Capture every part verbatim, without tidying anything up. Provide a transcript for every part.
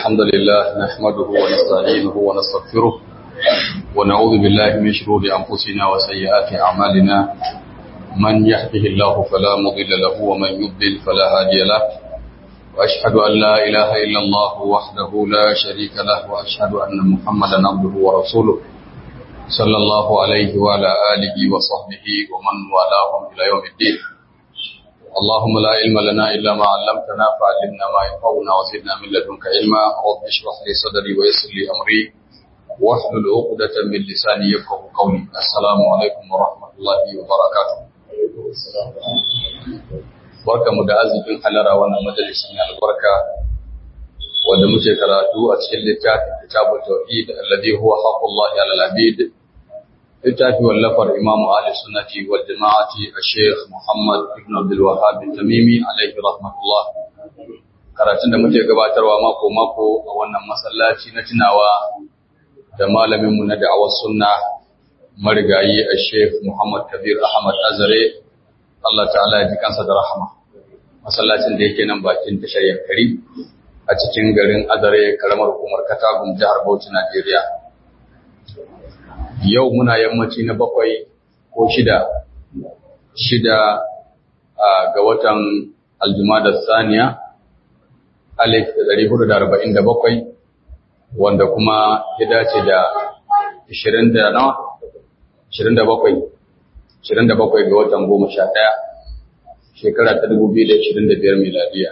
الحمد لله نحمده ونستعينه ونستغفره ونعوذ بالله من شرور أنفسنا وسيئات أعمالنا من يهده الله فلا مضل له ومن يضلل فلا هادي له وأشهد أن لا إله إلا الله وحده لا شريك له وأشهد أن محمدا عبده ورسوله صلى الله عليه وعلى آله وصحبه ومن والاهم إلى يوم الدين. اللهم لا علم لنا إلا ما علمتنا فعلمنا ما ينفعنا وزدنا من لدنك علما. رب اشرح لي صدري ويسر لي أمري واحلل عقدة من لساني يفقهوا قولي. السلام عليكم ورحمة الله وبركاته. barkamu da arzikin halara wannan majalisin albarka wanda muke karatu a cikin littafin kitabut tauhid alladhi huwa haqqullahi 'alal 'abid. littafi wallafar Imam Ahli Sunnati wal Jama'ati Sheikh Muhammad ibn Abdul Wahhab Tamimi alaihi rahmatullah. Karatun da muke gabatarwa mako mako a wannan masallaci na tunawa da malamin mu na da'awar sunna marigayi Sheikh Muhammad Kabir Ahmad Azare, Allah ta'ala ya ji kansa da rahama. Masallacin da yake nan bakin tashar Yankari a cikin garin Azare, karamar hukumar Katagun, jihar Bauchi, Najeriya. Yau muna yammaci na bakwai ko shida, shida ga watan Aljumada Saniya, alif da ɗari hudu da arba'in da bakwai, wanda kuma ya dace da ishirin da nawa? Ishirin da bakwai, ishirin da bakwai ga watan goma sha ɗaya, shekara ta dubu biyu da ishirin da biyar miladiya.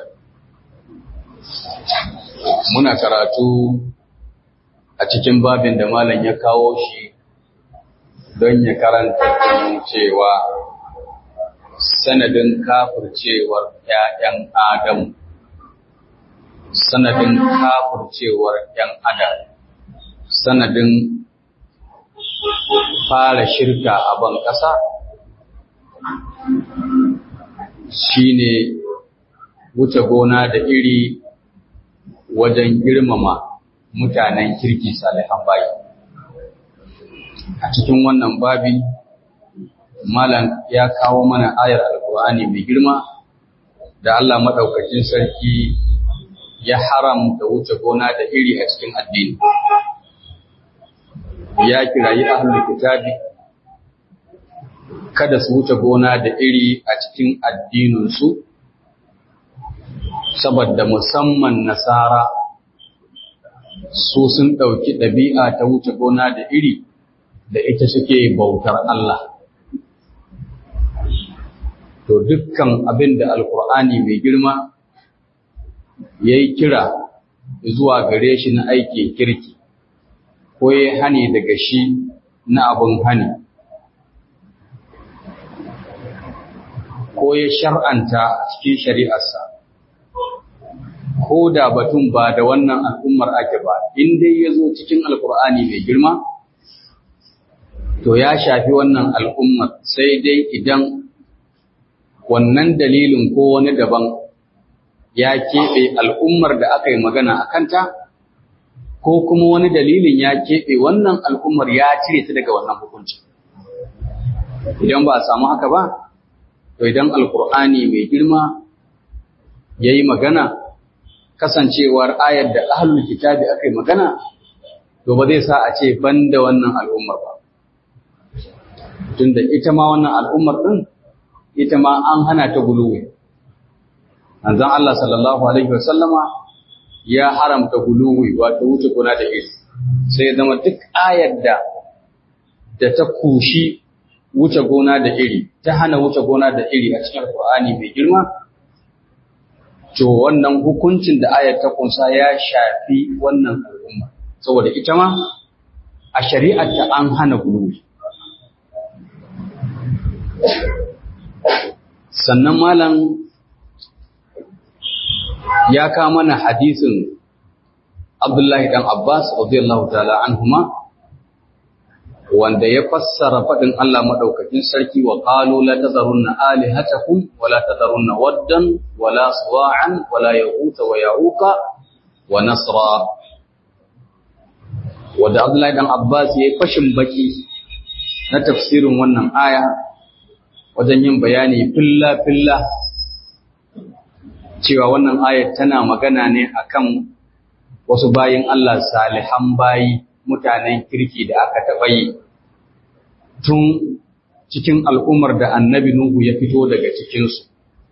Muna karatu a cikin babin da malam ya kawo shi don ya karanta da cewa sanadin kafircewar ‘ya'yan Adam, sanadin kafircewar ‘yan Adam, sanadin fara shirka a ban ƙasa shi ne wuce gona da iri wajen girmama mutanen kirki salihan bayi. A cikin wannan babi, Malam ya kawo mana ayar Alƙur'ani mai girma da Allah maɗaukacin sarki ya haramta wuce gona da iri a cikin addini. Ya kirayi ahlul kitabi kada su wuce gona da iri a cikin addininsu, saboda musamman Nasara su sun ɗauki ɗabi'a ta wuce gona da iri da ita suke bautar Allah. To dukkan abin da Alƙur'ani mai girma ya yi kira zuwa gare shi na aiki kirki, ko ya hani daga shi na abin hani, ko ya shar'anta a cikin shari'arsa, ko da batun ba da wannan al'ummar ake ba, in dai ya zo cikin Alƙur'ani mai girma, to ya shafi wannan al'ummar, sai dai idan wannan dalilin ko wani daban ya keɓe al'ummar da aka yi magana a kanta, ko kuma wani dalilin ya keɓe wannan al'ummar ya cire ta daga wannan hukunci. Idan ba a samu haka ba, to idan Alƙur'ani mai girma ya yi magana, kasancewar ayar da ahlul kitabi aka yi magana, to ba zai sa a ce ban da wannan al'ummar ba. Tunda ita ma wannan al'ummar ɗin, ita ma an hana ta guluwi. Manzon Allah sallallahu Alaihi wasallama ya haramta guluwi, wato wuce gona da iri. Sai zama duk ayar da da ta kushi wuce gona da iri, ta hana wuce gona da iri a cikin Alƙur'ani mai girma, to wannan hukuncin da ayar ta kunsa ya shafi wannan al'umma, saboda ita ma a shari'ar ta an hana guluwi. Sannan malam ya kawo mana hadisin Abdullahi dan Abbas radiyallahu ta'ala anhuma, wanda ya fassara faɗin Allah madaukakin sarki wa qalu la tadharunna alihatakum wa la tadharunna waddan wa la suwa'an wa la yaghutha wa ya'uqa wa nasra. Wanda Abdullahi dan Abbas ya fashin baki na tafsirin wannan aya wajen yin bayani filla-filla cewa wannan ayat tana magana ne akan wasu bayin Allah salihan bayi mutanen kirki da aka taɓa yi tun cikin al'ummar da annabi Nuhu ya fito daga cikinsu.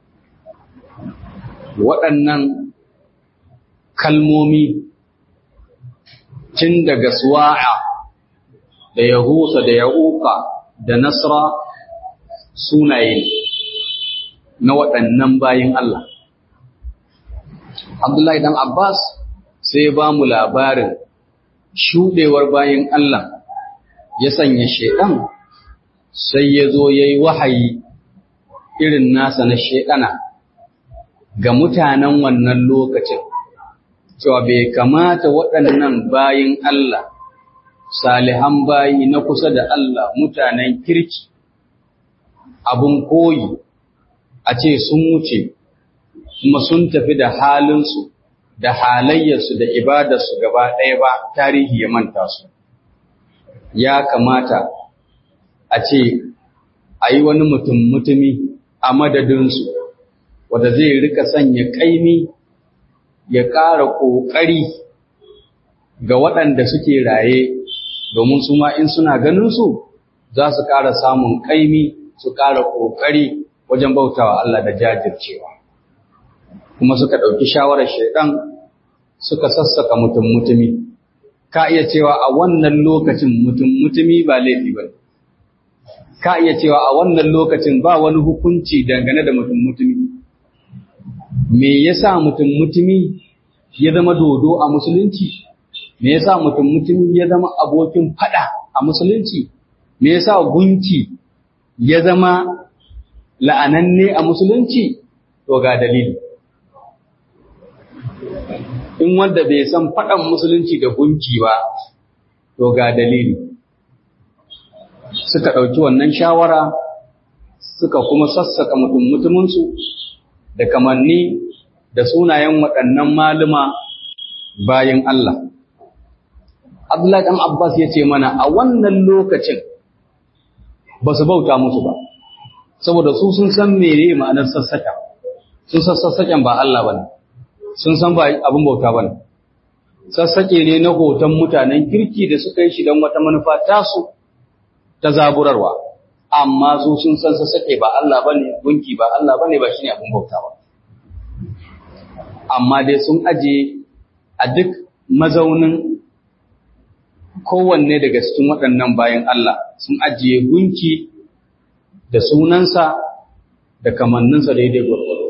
Waɗannan kalmomi tun daga Suwa'a da Yahusa da Ya'uka da Nasra sunaye na waɗannan bayin Allah. Abdullahi dan Abbas sai ba mu labarin shuɗewar bayin Allah ya sanya shaiɗan sai ya zo ya yi wahayi irin nasa na shaiɗana ga mutanen wannan lokacin, cewa bai kamata waɗannan bayin Allah, salihan bayi na kusa da Allah, mutanen kirki, abin koyi, a ce sun wuce, kuma sun tafi da halinsu, da halayyarsu, da ibadarsu gaba ɗaya ba, tarihi ya manta su. Ya kamata a ce, a yi wani mutum-mutumi a madadinsu, wanda zai rika sanya ƙaimi ya ƙara ƙoƙari ga waɗanda suke raye, domin su ma in suna ganinsu za su ƙara samun ƙaimi su ƙara ƙoƙari wajen bautawa Allah da jajircewa. Kuma suka ɗauki shawarar shaiɗan suka sassaka mutum-mutumi. Ka iya cewa a wannan lokacin mutum-mutumi ba laifi ba. Ka iya cewa a wannan lokacin ba wani hukunci dangane da mutum-mutumi. Me yasa mutum-mutumi ya zama dodo a musulunci? Me yasa mutum-mutumi ya zama abokin fada a musulunci? Me yasa gunki ya zama la'ananne a musulunci? To ga dalili. In wanda bai san fadan musulunci da gunki ba, to ga dalili. Suka ɗauki wannan shawara, suka kuma sassaka mutum-mutuminsu da kamanni da sunayen waɗannan maluma bayin Allah. Abdullahi ɗan Abbas ya ce mana a wannan lokacin ba su bauta musu ba, saboda su sun san mere ma'anar sassaka, sun san sassaken ba Allah ba ne, sun san ba abin bauta ba ne. Sassake ne na hoton mutanen kirki da suka yi shi don wata manufa tasu ta zaburarwa, amma su sun san sassake ba Allah ba ne, gunki ba Allah ba ne, ba shi ne abin bauta ba. Amma dai sun aje a duk mazaunin kowanne daga cikin waɗannan bayan Allah sun ajiye gunki da sunansa da kamanninsa daidai gwargwado.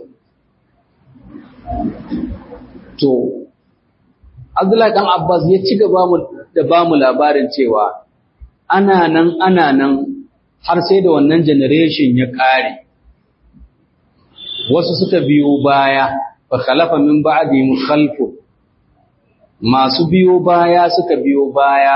To, Abdullahi ɗan Abbas ya ci gaba da ba mu labarin cewa ana nan ana nan har sai da wannan generation ya ƙare. Wasu suka biyo baya, fa khalafa min ba'dihim khalfu, masu biyo baya suka biyo baya,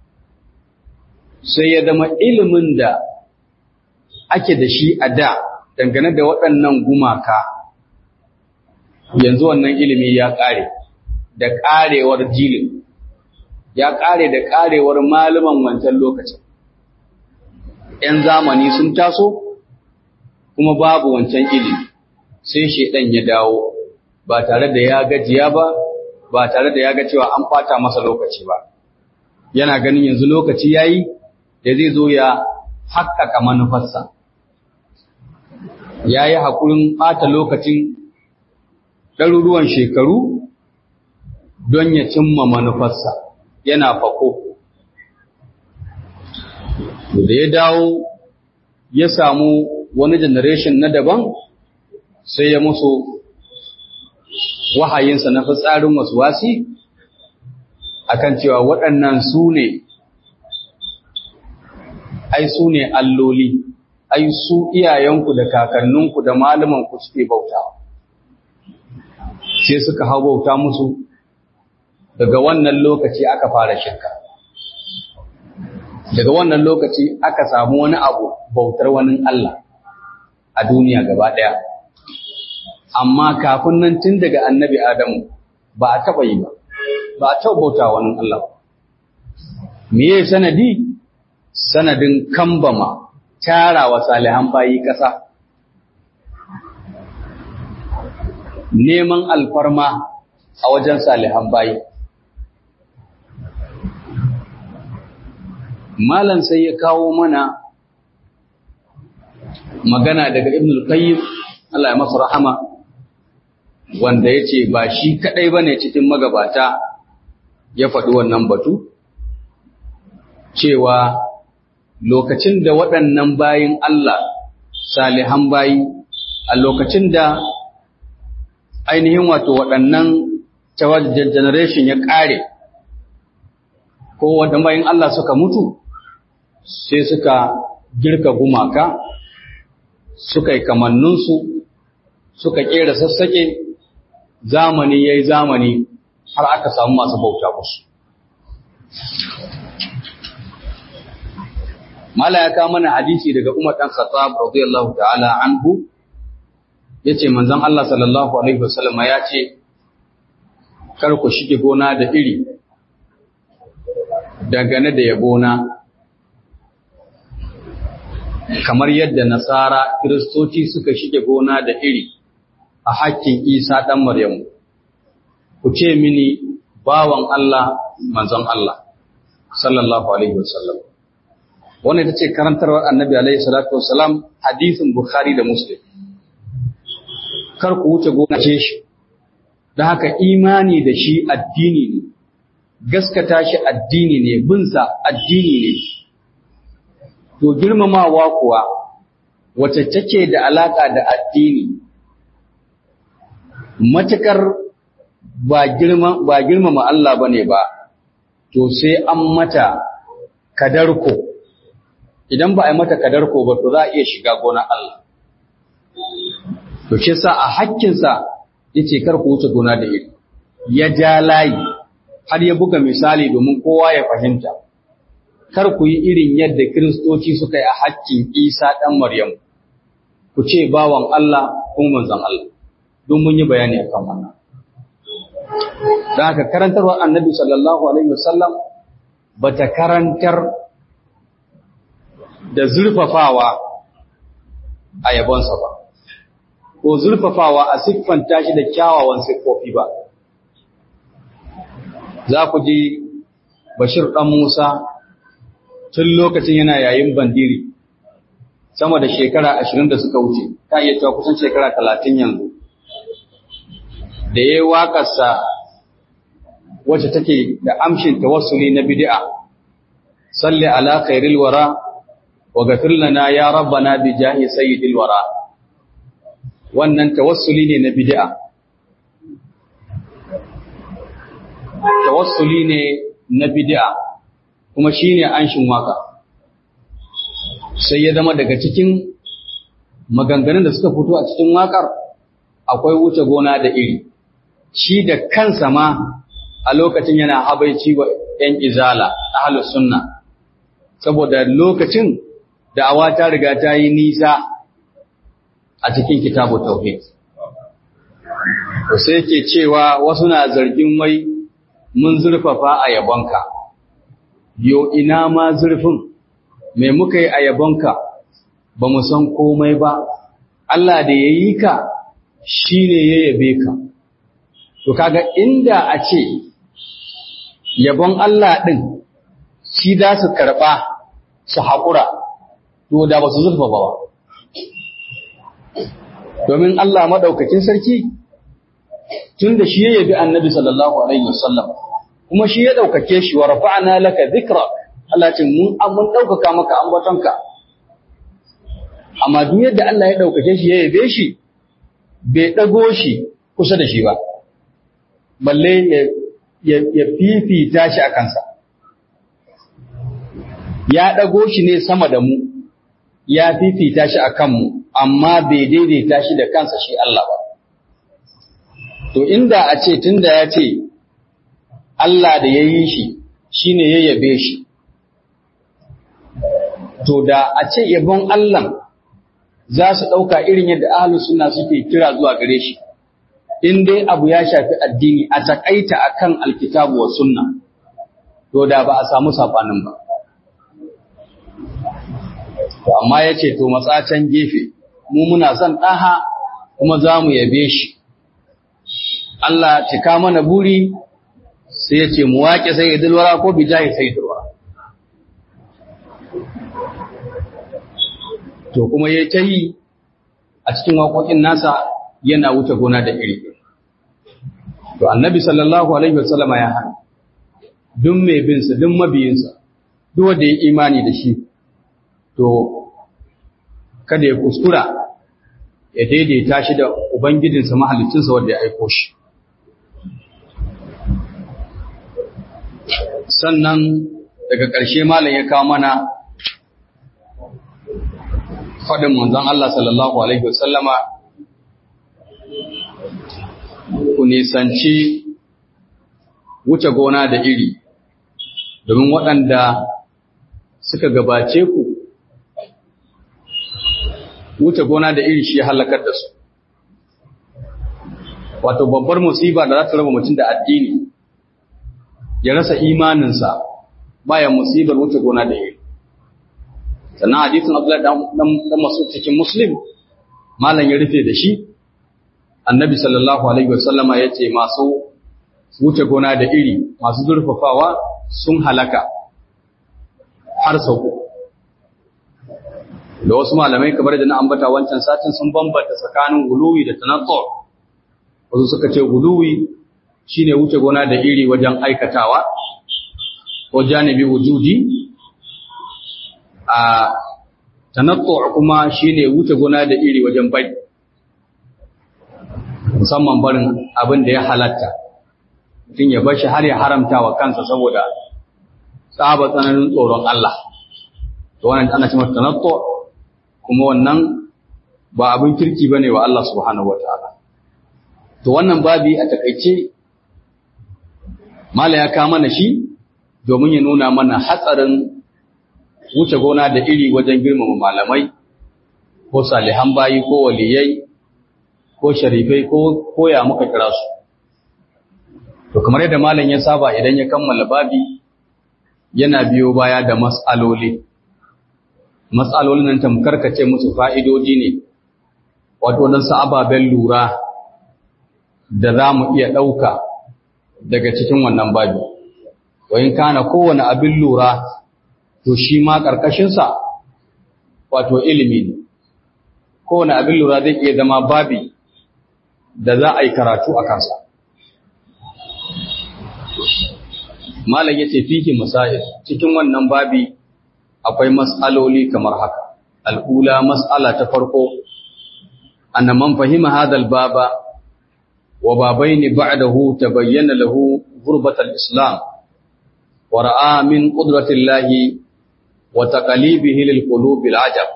sai ya zama ilimin da ake da shi a da dangane da waɗannan gumaka, yanzu wannan ilimi ya ƙare da ƙarewar jilin, ya ƙare da ƙarewar malaman wancan lokacin. ‘Yan zamani sun taso kuma babu wancan ilimi, sai shaiɗan ya dawo ba tare da ya gajiya ba, ba tare da ya ga cewa an ɓata masa lokaci ba. Yana ganin yanzu lokaci ya yi da zai zo ya haƙƙaƙa manufarsa. Ya yi haƙurin ɓata lokacin ɗaruruwan shekaru don ya cimma manufarsa, yana fako. Da ya dawo ya samu wani generation na daban, sai ya musu wahayinsa na fitsarin waswasi akan cewa waɗannan su ne, ai su ne alloli, ai su iyayenku da kakanninku da malamanku suke bauta. Sai suka hau bauta musu, daga wannan lokaci aka fara shirka. Daga wannan lokaci aka samu wani abu bautar wani Allah a duniya gaba ɗaya. Amma kafin nan tun daga annabi Adamu ba a taɓa yi ba, ba a taɓa bauta wani Allah ba. Me ya sanadi? Sanadin kambama tarawa salihan bayi ƙasa, neman alfarma a wajen salihan bayi, malam sai ya kawo mana magana daga Ibn al-Qayyim Allah ya masa rahama wanda yace ba shi kadai bane cikin magabata ya faɗi wannan batu cewa lokacin da waɗannan bayin Allah salihan bayi a lokacin da ainihin wato waɗannan generation ya ƙare ko waɗannan bayin Allah suka mutu sai suka girka gumaka suka yi kamanninsu suka ƙera sassaƙe zamani ya yi zamani har aka samu masu bauta musu. Mala ya kawo mana hadisi daga Umar ɗan Khattab radiyallahu ta'ala anhu yace manzon Allah sallallahu alaihi wasallam ya ce kar ku shige gona da iri dangane da yabona kamar yadda nasara kiristoci suka shige gona da iri a hakkin Isa dan Maryamu ku ce mini bawan Allah manzon Allah sallallahu alaihi wasallam wannan ita ce karantarwar Annabi alaihi salatu wasalam hadisin Bukhari da Muslim kar ku wuce gona ce shi da haka imani da shi addini ne gaskata shi addini ne binsa addini ne to girmamawa kuwa wacce take da alaka da addini matakar ba girma ba girmama Allah bane ba to sai an mata kadarko idan ba a yi mata kadarko ba to za a iya shiga gonar Allah to shi yasa a hakkin sa yace kar ku wuce gona da iri ya ja layi har ya buga misali domin kowa ya fahimta kar ku yi irin yadda kiristoci suka yi a hakkin Isa ɗan Maryam, ku ce bawan Allah kuma manzon Allah, don mun yi bayani a kan wannan. Da haka karantarwar annabi sallallahu Alaihi wasallam ba ta karantar da zurfafawa a yabonsa ba, ko zurfafawa a siffanta shi da kyawawan siffofi ba. Za ku ji Bashir ɗan Musa tun lokacin yana yayin bandiri sama da shekara ashirin da suka wuce ta iya cewa kusan shekara talatin yanzu da ya yi waƙarsa wacce take da amshin tawassuli na bid'a salli ala khairil wara wa ghafir lana ya rabbana bi jahi sayyidil wara wannan tawassuli ne na bid'a tawassuli ne na bid'a kuma shi ne anshin waka sai ya zama daga cikin maganganun da suka fito a cikin wakar akwai wuce gona da iri shi da kansa ma a lokacin yana habaici wa ‘yan izala ahlus sunna saboda lokacin da'awa ta riga ta yi nisa a cikin kitabu tauhid sai yake cewa wasu na zargin wai mun zurfafa a yabonka yo ina ma zurfin me muka yi a yabonka ba mu san komai ba Allah da ya yi ka shi ne ya yabe ka to kaga inda a ce yabon Allah ɗin shi za su karɓa su haƙura to da ba su zurfa ba domin Allah maɗaukakin sarki tun da shi ya yabi annabi sallallahu alaihi wasallam kuma shi ya ɗaukake shi wa rafa'na laka dhikrak Allah ce mun mun ɗaukaka maka ambatonka amma duk yadda Allah ya ɗaukake shi ya yabe shi bai ɗago shi kusa da shi ba balle ya ya fifita shi a kansa ya ɗago shi ne sama da mu ya fifita shi a kanmu amma bai daidaita shi da kansa shi Allah ba to inda a ce tunda ya ce Allah da ya yi shi shi ne ya yabe shi. To da a ce yabon Allah za su ɗauka irin yadda ahlus sunna suke kira zuwa gare shi, in dai abu ya shafi addini a taƙaita a kan alkitabu wa sunna, to da ba a samu saɓanin ba. To amma ya ce, to matsacen gefe, mu muna son ɗaha kuma za mu yabe shi. Allah cika mana buri sai ya ce mu waƙe sai idilwara ko bijahi sai idilwara to kuma ya ta yi a cikin waƙoƙin nasa yana wuce gona da iri. To annabi sallallahu alaihi wasallama ya hana duk mai binsa duk mabiyinsa duk wanda ya imani da shi to kada ya kuskura ya daidaita shi da ubangijinsa mahaliccinsa wanda ya aiko shi. Sannan daga ƙarshe malam ya kawo mana faɗin manzon Allah sallallahu alaihi wasallama ku nisanci wuce gona da iri domin waɗanda suka gabace ku wuce gona da iri shi halakar da su. Wato babbar musiba da za ta raba mutum da addini ya rasa imaninsa bayan musibar wuce gona da iri. Sannan hadisin Abdullahi dan Mas'ud cikin Muslim malam ya rufe da shi, annabi sallallahu alaihi wasallama ya ce masu wuce gona da iri masu zurfafawa sun halaka har sau uku. Da wasu malamai kamar da na ambata wancan satin sun bambanta tsakanin guluwi da tanattu. Wasu suka ce guluwi shine wuce gona da iri wajen aikatawa ko janibi wujudi, a tanattu kuma shine wuce gona da iri wajen bai, musamman barin abin da ya halatta mutum ya bashi har ya haramta wa kansa saboda tsaba tsananin tsoron Allah. To wannan ana cewa tanattu, kuma wannan ba abin kirki bane wa Allah subhanahu wataala. To wannan babi a takeice mala ya ka mana shi domin ya nuna mana hatsarin wuce gona da iri wajen girmama malamai ko salihan bayi ko waliyai ko sharifai ko koya muka kira su. To kamar yadda malam ya saba idan ya kammala babi yana biyo baya da mas'aloli. Mas'alolin nan tamkar kace musu fa'idodi ne, wato dan sa ababen lura da za mu iya ɗauka daga cikin wannan babi. Wayin kana kowane abin lura to shi ma ƙarƙashinsa wato ilimi ne. Kowane abin lura zai iya zama babi da za a yi karatu a kansa. Malam ya ce fihi masail, cikin wannan babi akwai mas'aloli kamar haka. Al'ula mas'ala ta farko, anna man fahima hadal baba wa babaini ba'dahu tabayyana lahu ghurbatul islam wa ra'a min qudratillahi wa taqalibihi lil qulubil ajab.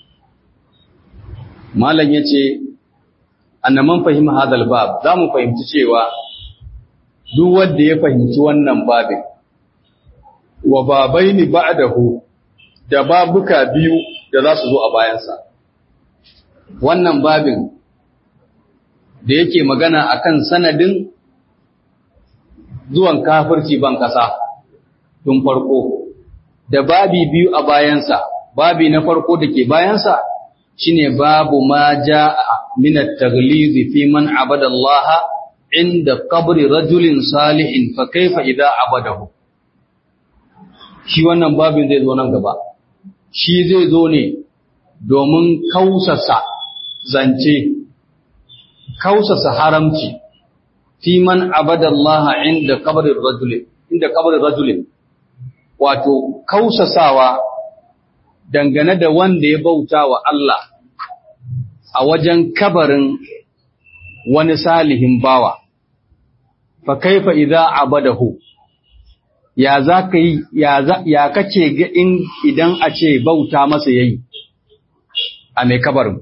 Malam yace anna man fahima hadal bab, zamu fahimci cewa duk wanda ya fahimci wannan babin wa babaini ba'dahu da babuka biyu da za su zo a bayansa. Wannan babin da yake magana akan sanadin zuwan kafirci ban kasa tun farko, da babi biyu a bayansa. Babi na farko da ke bayansa shine babu ma jaa min at-taghliz fi man abada Allah inda qabri rajulin salihin fa kaifa idza abadahu. Shi wannan babin zai zo nan gaba. Shi zai zo ne domin kausasa zance, kausasa haramci fi man abadallaha inda qabri rajulin, inda qabri rajulin, wato kausasawa dangane da wanda ya bauta wa Allah a wajen kabarin wani salihin bawa. Fa kaifa idza abadahu, ya za ka yi, ya kace ga in idan a ce bauta masa yayi a mai kabarin.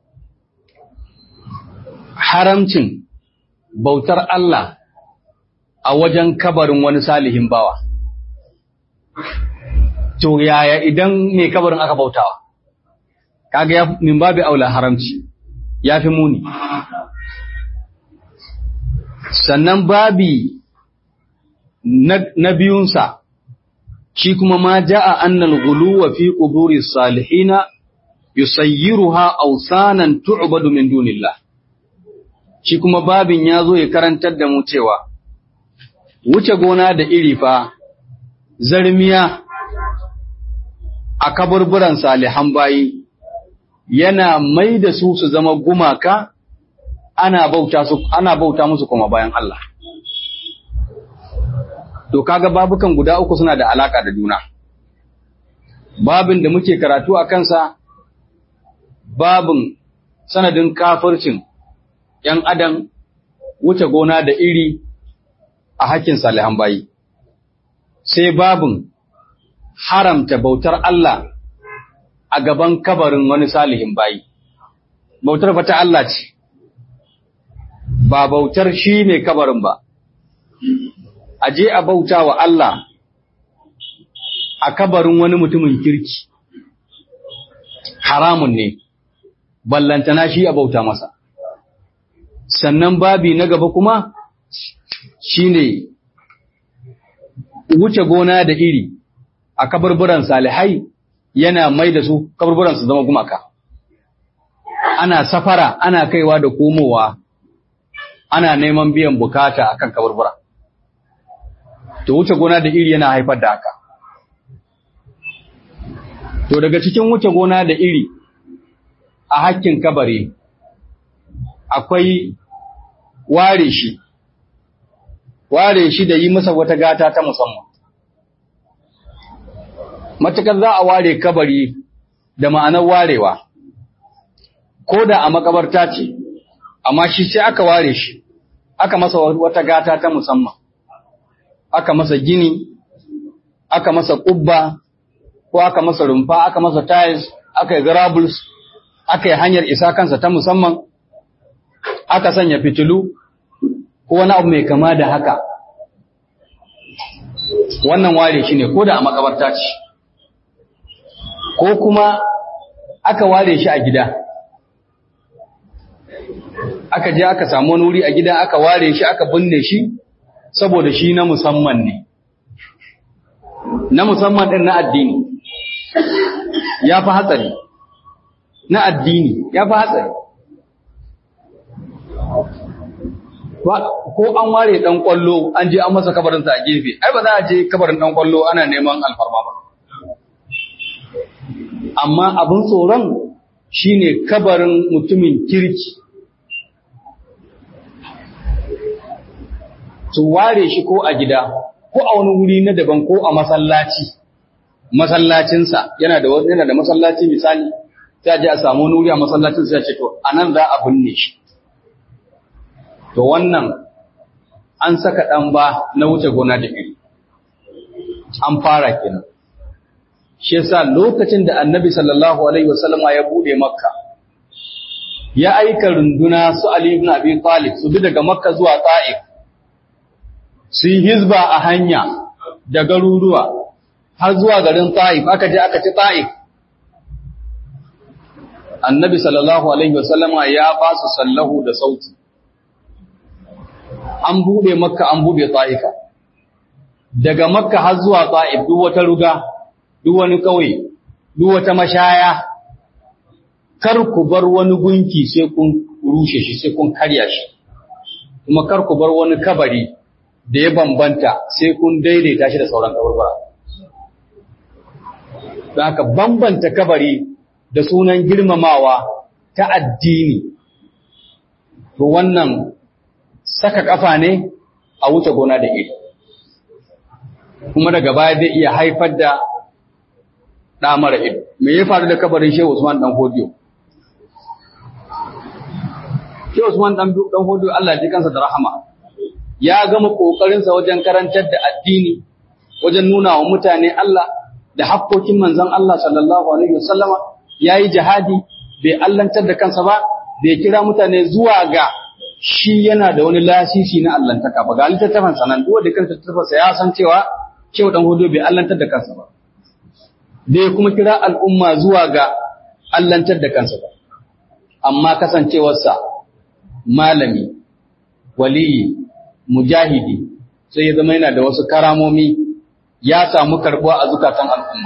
Haramcin bautar Allah a wajen kabarin wani salihin bawa. To yaya idan mai kabarin aka bautawa? Kaga ya min babu aula haramci, ya fi muni. Sannan babi na biyunsa shi kuma ma ja'a annal ghuluwa fi quburi salihina yusayyiruha awsanan tu'badu min dunillah. Shi kuma babin ya zo ya karantar da mu cewa wuce gona da iri fa zarmiya a kaburburan salihan bayi yana mai da su su zama gumaka ana bauta su ana bauta musu kuma bayan Allah. To kaga babukan guda uku suna da alaka da juna. Babin da muke karatu a kansa babin sanadin kafircin ‘yan adam wuce gona da iri a hakkin salihan bayi, sai babin haramta bautar Allah a gaban kabarin wani salihin bayi. Bautar fata Allah ce, ba bautar shi ne kabarin ba, a je a bauta wa Allah a kabarin wani mutumin kirki, haramun ne, ballantana shi a bauta masa. Sannan babi na gaba kuma shi ne wuce gona da iri a kaburburan salihai yana mai da su kaburburan su zama gumaka. Ana safara, ana kaiwa da komowa, ana neman biyan bukata akan kaburbura. To wuce gona da iri yana haifar da haka. To daga cikin wuce gona da iri a hakkin kabari akwai ware shi, ware shi da yi masa wata gata ta musamman. Matukar za a ware kabari da ma'anar warewa, ko da a makabarta ce, amma shi sai aka ware shi, aka masa wata gata ta musamman, aka masa gini, aka masa ƙubba, ko aka masa rumfa, aka masa tiles, aka yi garables, aka yi hanyar isa kansa ta musamman, aka sanya fitilu, ko wani abu mai kama da haka. Wannan ware shi ne, ko da a makabarta ce, ko kuma aka ware shi a gida. Aka je aka samu wani wuri a gida aka ware shi aka binne shi, saboda shi na musamman ne. Na musamman ɗin na addini, ya fi hatsari. Na addini, ya fi hatsari. Ko an ware ɗan ƙwallo an je an masa kabarinsa a gefe, ai ba za a je kabarin ɗan ƙwallo ana neman alfarma ba. Amma abin tsoron shi ne kabarin mutumin kirki. Su ware shi ko a gida, ko a wani wuri na daban ko a masallaci, masallacinsa yana da yana da masallaci misali, sai a je a samu wani wuri a masallacin sai a ce to anan za a binne shi. To wannan an saka ɗan ba na wuce gona da iri, an fara kenan. Shi yasa lokacin da Annabi sallallahu alaihi wasallama ya bude Makka, ya aika runduna su Ali ibn Abi Talib su bi daga Makka zuwa Ta'if, su yi hizba a hanya da garuruwa har zuwa garin Ta'if, aka je aka ci Ta'if. Annabi sallallahu alaihi wasallama ya ba su sallahu da sauti. An bude Makka, an bude Ta'ifa. Daga Makka har zuwa Ta'if duk wata ruga, duk wani kauye, duk wata mashaya, kar ku bar wani gunki sai kun rushe shi, sai kun karya shi. Kuma kar ku bar wani kabari da ya bambanta sai kun daidaita shi da sauran kaburbura. Don haka bambanta kabari da sunan girmamawa ta addini, to wannan saka kafa ne a wuce gona da iri. Kuma daga baya zai iya haifar da ɗa mara ido. Me ya faru da kabarin Shehu Usman Dan Hodiyo? Shehu Usman Dan Hodiyo Allah ji kansa da rahama, ya gama ƙoƙarinsa wajen karantar da addini, wajen nuna wa mutane Allah da hakkokin manzon Allah sallallahu alaihi wasallama, yayi jihadi, bai allantar da kansa ba, bai kira mutane zuwa ga shi yana da wani lasisi na allantaka ba. Ga littattafan sanan duk da kansa tattafarsa ya san cewa Shehu Dan Hodiyo bai allantar da kansa ba, bai kuma kira al'umma zuwa ga allantar da kansa ba. Amma kasancewarsa malami, waliyi, mujahidi, sai ya zama yana da wasu karamomi, ya samu karbuwa a zukatan al'umma.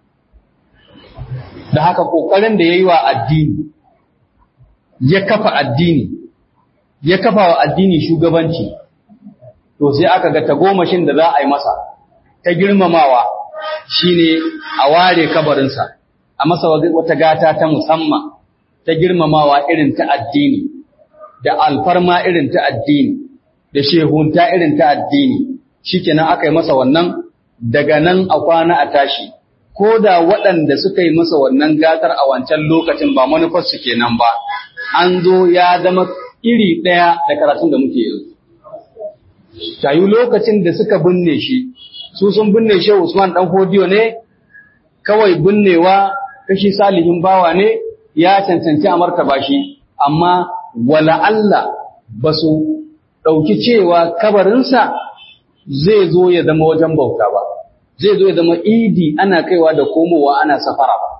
Da haka ƙoƙarin da ya yi wa addini, ya kafa addini, ya kafa wa addini shugabanci, to sai aka ga tagomashin da za a yi masa ta girmamawa shi ne a ware kabarinsa, a masa wata gata ta musamman, ta girmamawa irin ta addini, da alfarma irin ta addini, da shehunta irin ta addini, shikenan aka yi masa wannan, daga nan a kwana a tashi, ko da waɗanda suka yi masa wannan gatar a wancan lokacin ba manufarsu kenan ba, an zo ya zama iri ɗaya da karatun da muke yanzu. Tayu lokacin da suka binne shi, su sun binne shi Usman ɗan Hodiyo ne, kawai binnewa kashi salihin bawa ne, ya cancanci a martaba shi, amma wala Allah ba su ɗauki cewa kabarinsa zai zo ya zama wajen bauta ba, zai zo ya zama idi ana kaiwa da komowa ana safara ba.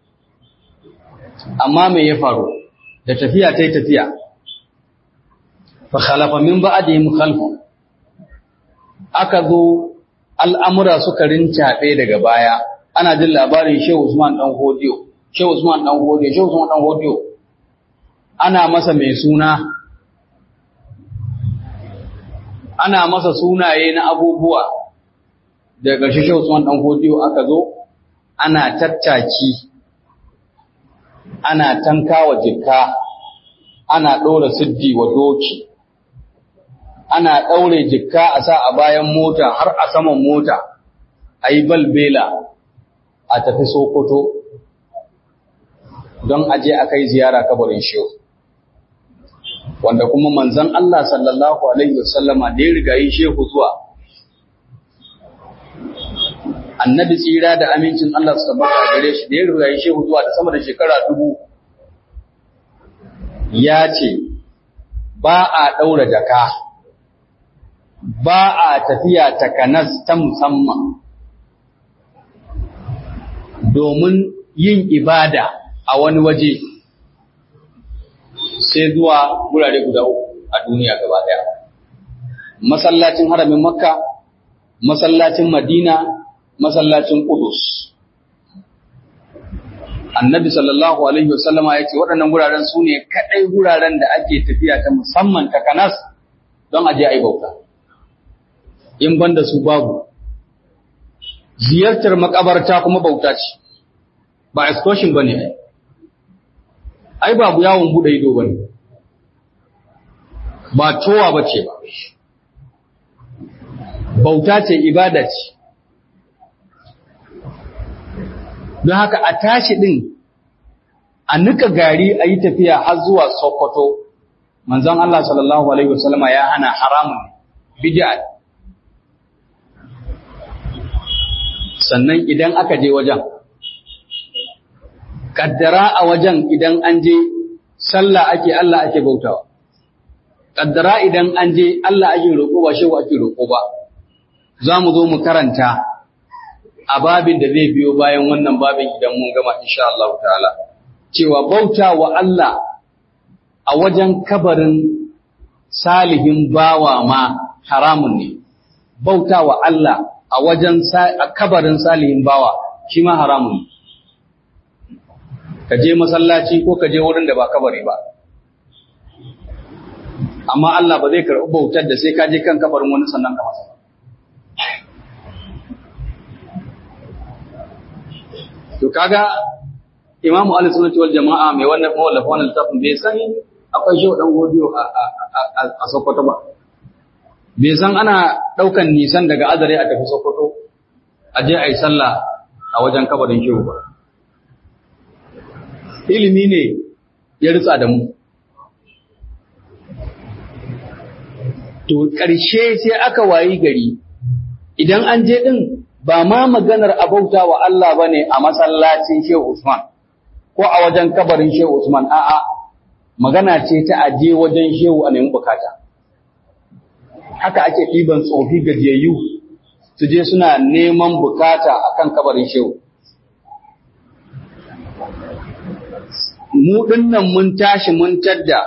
Amma me ya faru? Da tafiya ta yi tafiya, fa khalafa min ba'dihim khalfun, aka zo al'amura suka rincaɓe daga baya, ana jin labarin Shehu Usman ɗan Hodiyo, Shehu Usman ɗan Hodiyo, Shehu Usman ɗan Hodiyo, ana masa mai suna, ana masa sunaye na abubuwa, daga ƙarshe Shehu Usman ɗan Hodiyo aka zo, ana tattaki, ana tankawa jikka, ana ɗora siddi wa doki, ana ɗaure jikka a sa a bayan mota har a saman mota, a yi balbela a tafi Sokoto don aje a kai ziyara kabarin Shehu. Wanda kuma manzon Allah sallallahu Alaihi wasallama da ya riga yi Shehu zuwa, annabi tsira da amincin Allah su tabbata gare shi da ya riga yi Shehu zuwa da sama da shekara dubu, ya ce ba a ɗaura jaka, ba a tafiya takanas ta musamman domin yin ibada a wani waje sai zuwa gurare guda uku a duniya gaba daya. Masallacin haramin Makka, masallacin Madina, masallacin Qudus. Annabi sallallahu alaihi wasallama yace waɗannan guraren su ne kadai guraren da ake tafiya ta musamman takanas don aje ayi bauta. In banda su babu. Ziyartar makabarta kuma bauta ce, ba excursion ba ne, ai babu yawon buɗe ido ba ne, ba towa ba ce ba, bauta ce, ibada ce. Don haka a tashi ɗin, a nika gari a yi tafiya har zuwa Sokoto, manzon Allah sallallahu Alaihi wasallama ya hana haramun bid'a. Sannan idan aka je wajen, kaddara a wajen idan an je sallah ake Allah ake bautawa, kaddara idan an je Allah ake roƙo ba shehu ake roƙo ba, za mu zo mu karanta a babin da zai biyo bayan wannan babin idan mun gama insha Allah ta'ala, cewa bauta wa Allah a wajen kabarin salihin bawa ma haramun ne, bauta wa Allah a wajen kabarin salihin bawa shi ma haramun. Ka je masallaci ko ka je wurin da ba kabari ba, amma Allah ba zai karɓi bautar da sai ka je kan kabarin wani sannan ka masa. To kaga Imamu Ahlus Sunnah wal Jama'a mai wannan mawallafa wannan littafin bai san akwai Shehu Dan Hodiyo a Sokoto ba. Bai san ana ɗaukan nisan daga Azare a tafi Sokoto a je a yi sallah a wajen kabarin Shehu ba. Ilimi ne ya ritsa da mu. To ƙarshe sai aka wayi gari, idan an je ɗin ba ma maganar abauta wa Allah ba ne a masallacin Shehu Usman ko a wajen kabarin Shehu Usman, a'a, magana ce ta aje wajen Shehu a nemi bukata. Haka ake ɗiban tsofi gajiyayyu su je suna neman bukata a kan kabarin Shehu. Mu ɗinnan mun tashi mun tadda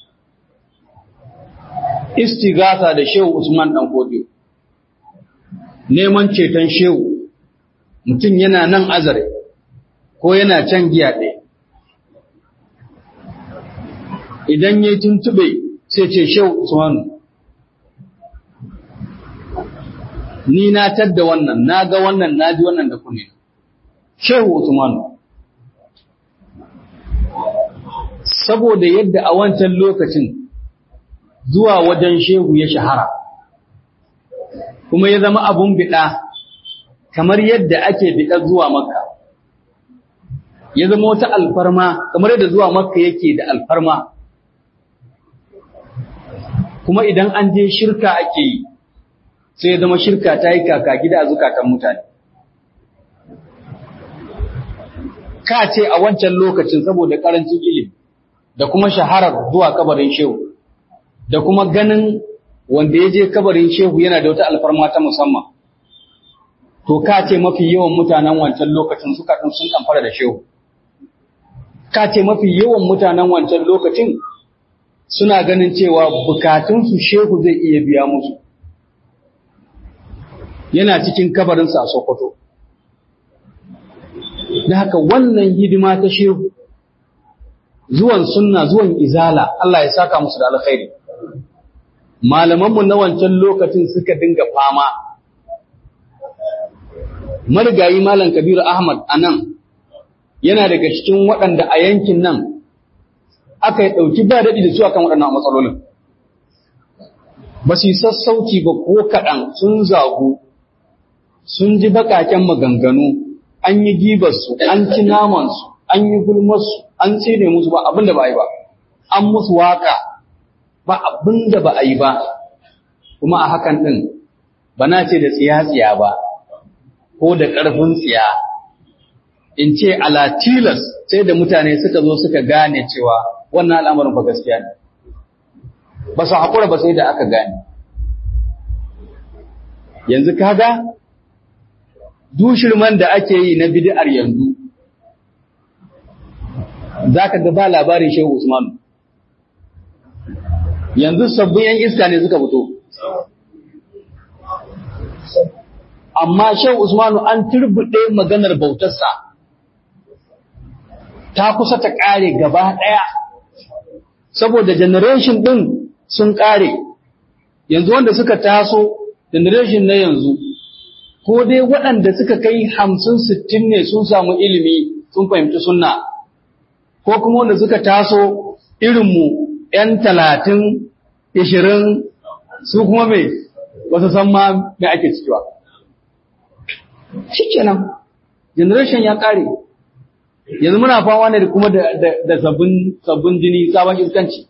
istigasa da Shehu Usman ɗan Hodiyo, neman ceton Shehu, mutum yana nan Azare ko yana can giya ɗaya. Idan ya tuntube sai ce Shehu Usman, ni na tadda wannan, na ga wannan, na ji wannan da kunne. Shehu Usman, saboda yadda a wancan lokacin zuwa wajen shehu ya shahara kuma ya zama abun bida kamar yadda ake bida zuwa makka, ya zama wata alfarma kamar yadda zuwa makka yake da alfarma, kuma idan an je shirka ake yi sai ya zama shirka ta yi kaka gida a zukatan mutane. Ka ce a wancan lokacin saboda karancin ilimi da kuma shaharar zuwa kabarin shehu da kuma ganin wanda ya je kabarin shehu yana da wata alfarma ta musamman, to ka ce mafi yawan mutanen wancan lokacin suka ɗin sun ɗamfara da shehu. Ka ce mafi yawan mutanen wancan lokacin suna ganin cewa bukatunsu shehu zai iya biya musu. Yana cikin kabarinsa a Sokoto. Da haka wannan hidima ta shehu, zuwan sunna, zuwan izala, Allah ya saka musu da alkhairi. Malamanmu na wancan lokacin suka dinga fama. Marigayi Malam Kabiru Ahmad a nan yana daga cikin waɗanda a yankin nan aka yi ɗauki ba daɗi da su akan waɗannan matsalolin. Ba su yi sassauci ba ko kaɗan, sun zagu, sun ji baƙaƙen maganganu, an yi gibarsu, an ci namansu, an yi gulmarsu, an tsine musu ba abin da ba a yi ba, an musu waka ba abin da ba a yi ba, kuma a hakan ɗin ba na ce da tsiya-tsiya ba, ko da ƙarfin tsiya, in ce ala tilas sai da mutane suka zo suka gane cewa wannan al'amarin ba gaskiya ne, ba su haƙura ba sai da aka gane. Yanzu kaga dushirman da ake yi na bid'ar yanzu, za ka ga ba labarin Shehu Usmanu. Yanzu sabbin ‘yan iska ne suka fito. Amma Shehu Usmanu an turbuɗe maganar bautarsa, ta kusa ta ƙare gaba ɗaya, saboda generation ɗin sun ƙare. Yanzu wanda suka taso, generation na yanzu, ko dai waɗanda suka kai hamsin sittin ne sun samu ilimi sun fahimci sunna, ko kuma wanda suka taso irinmu ‘yan talatin, ishirin su kuma mai wasu san ma mai ake ciki ba. Shi kenan, generation ya ƙare, yanzu muna fama ne kuma da sabbin jini, sabon iskanci.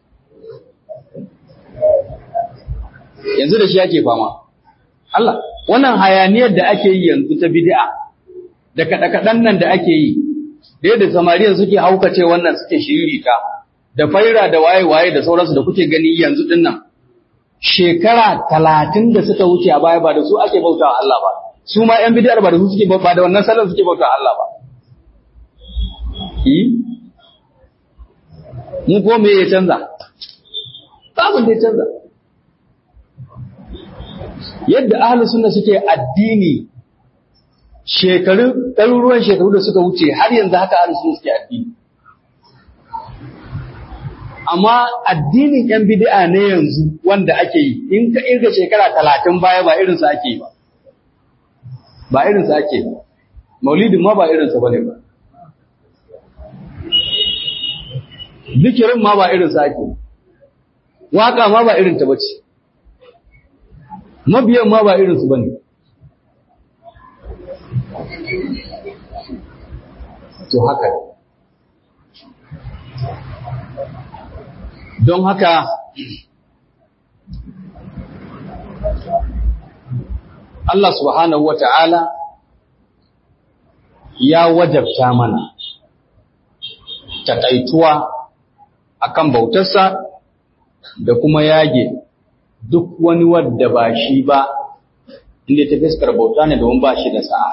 Yanzu da shi ake fama. Allah, wannan hayaniyar da ake yi yanzu ta bid'a, da kaɗe-kaɗen nan da ake yi, da yadda samariyan suke haukace wannan suke shiririta, da faira da waye-waye da sauransu da kuke gani yanzu ɗin nan, shekara talatin da suka wuce a baya ba da su ake bauta wa Allah ba, su ma ‘yan bid'ar ba da su suke ba da wannan salon suke bauta wa Allah ba. Mu ko me ya canza? Babin da ya canza. Yadda ahlus sunna suke addini shekaru ɗaruruwan shekaru da suka wuce har yanzu haka ahlus sunna suke addini. Amma addinin ‘yan bid'a ne yanzu wanda ake yi, in ka irga shekara talatin baya ba irinsa ake yi ba. Ba irinsa ake yi ba. Maulidin ma ba irinsa ba ne ba. Zikirin ma ba irinsa ake yi. Waka ma ba irinta ba ce. Mabiyan ma ba irinsu ba ne. To haka. Don haka, Allah subhanahu wa ta'ala ya wajabta mana taƙaituwa akan bautarsa da kuma yage duk wani wadda ba shi ba, inda ta fiskar bauta ne domin ba shi da sa'a.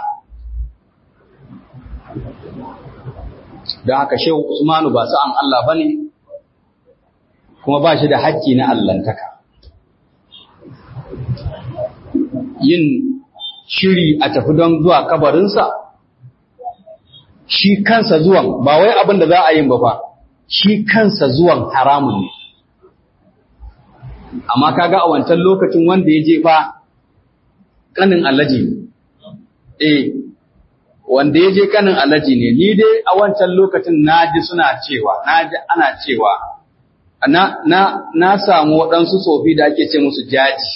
Don haka Shehu Usmanu ba sa'an Allah ba ne, kuma ba shi da haƙƙi na Allahntaka. Yin shiri a tafi don zuwa kabarinsa, shi kansa zuwan, ba wai abin da za a yin ba fa, shi kansa zuwan haramun ne. Amma kaga a wancan lokacin wanda ya je fa kanin Alhaji eh wanda ya je kanin alaji ne, ni dai a wancan lokacin na ji suna cewa, na ji ana cewa, na, na, na samu waɗansu tsofi da ake ce musu jaji,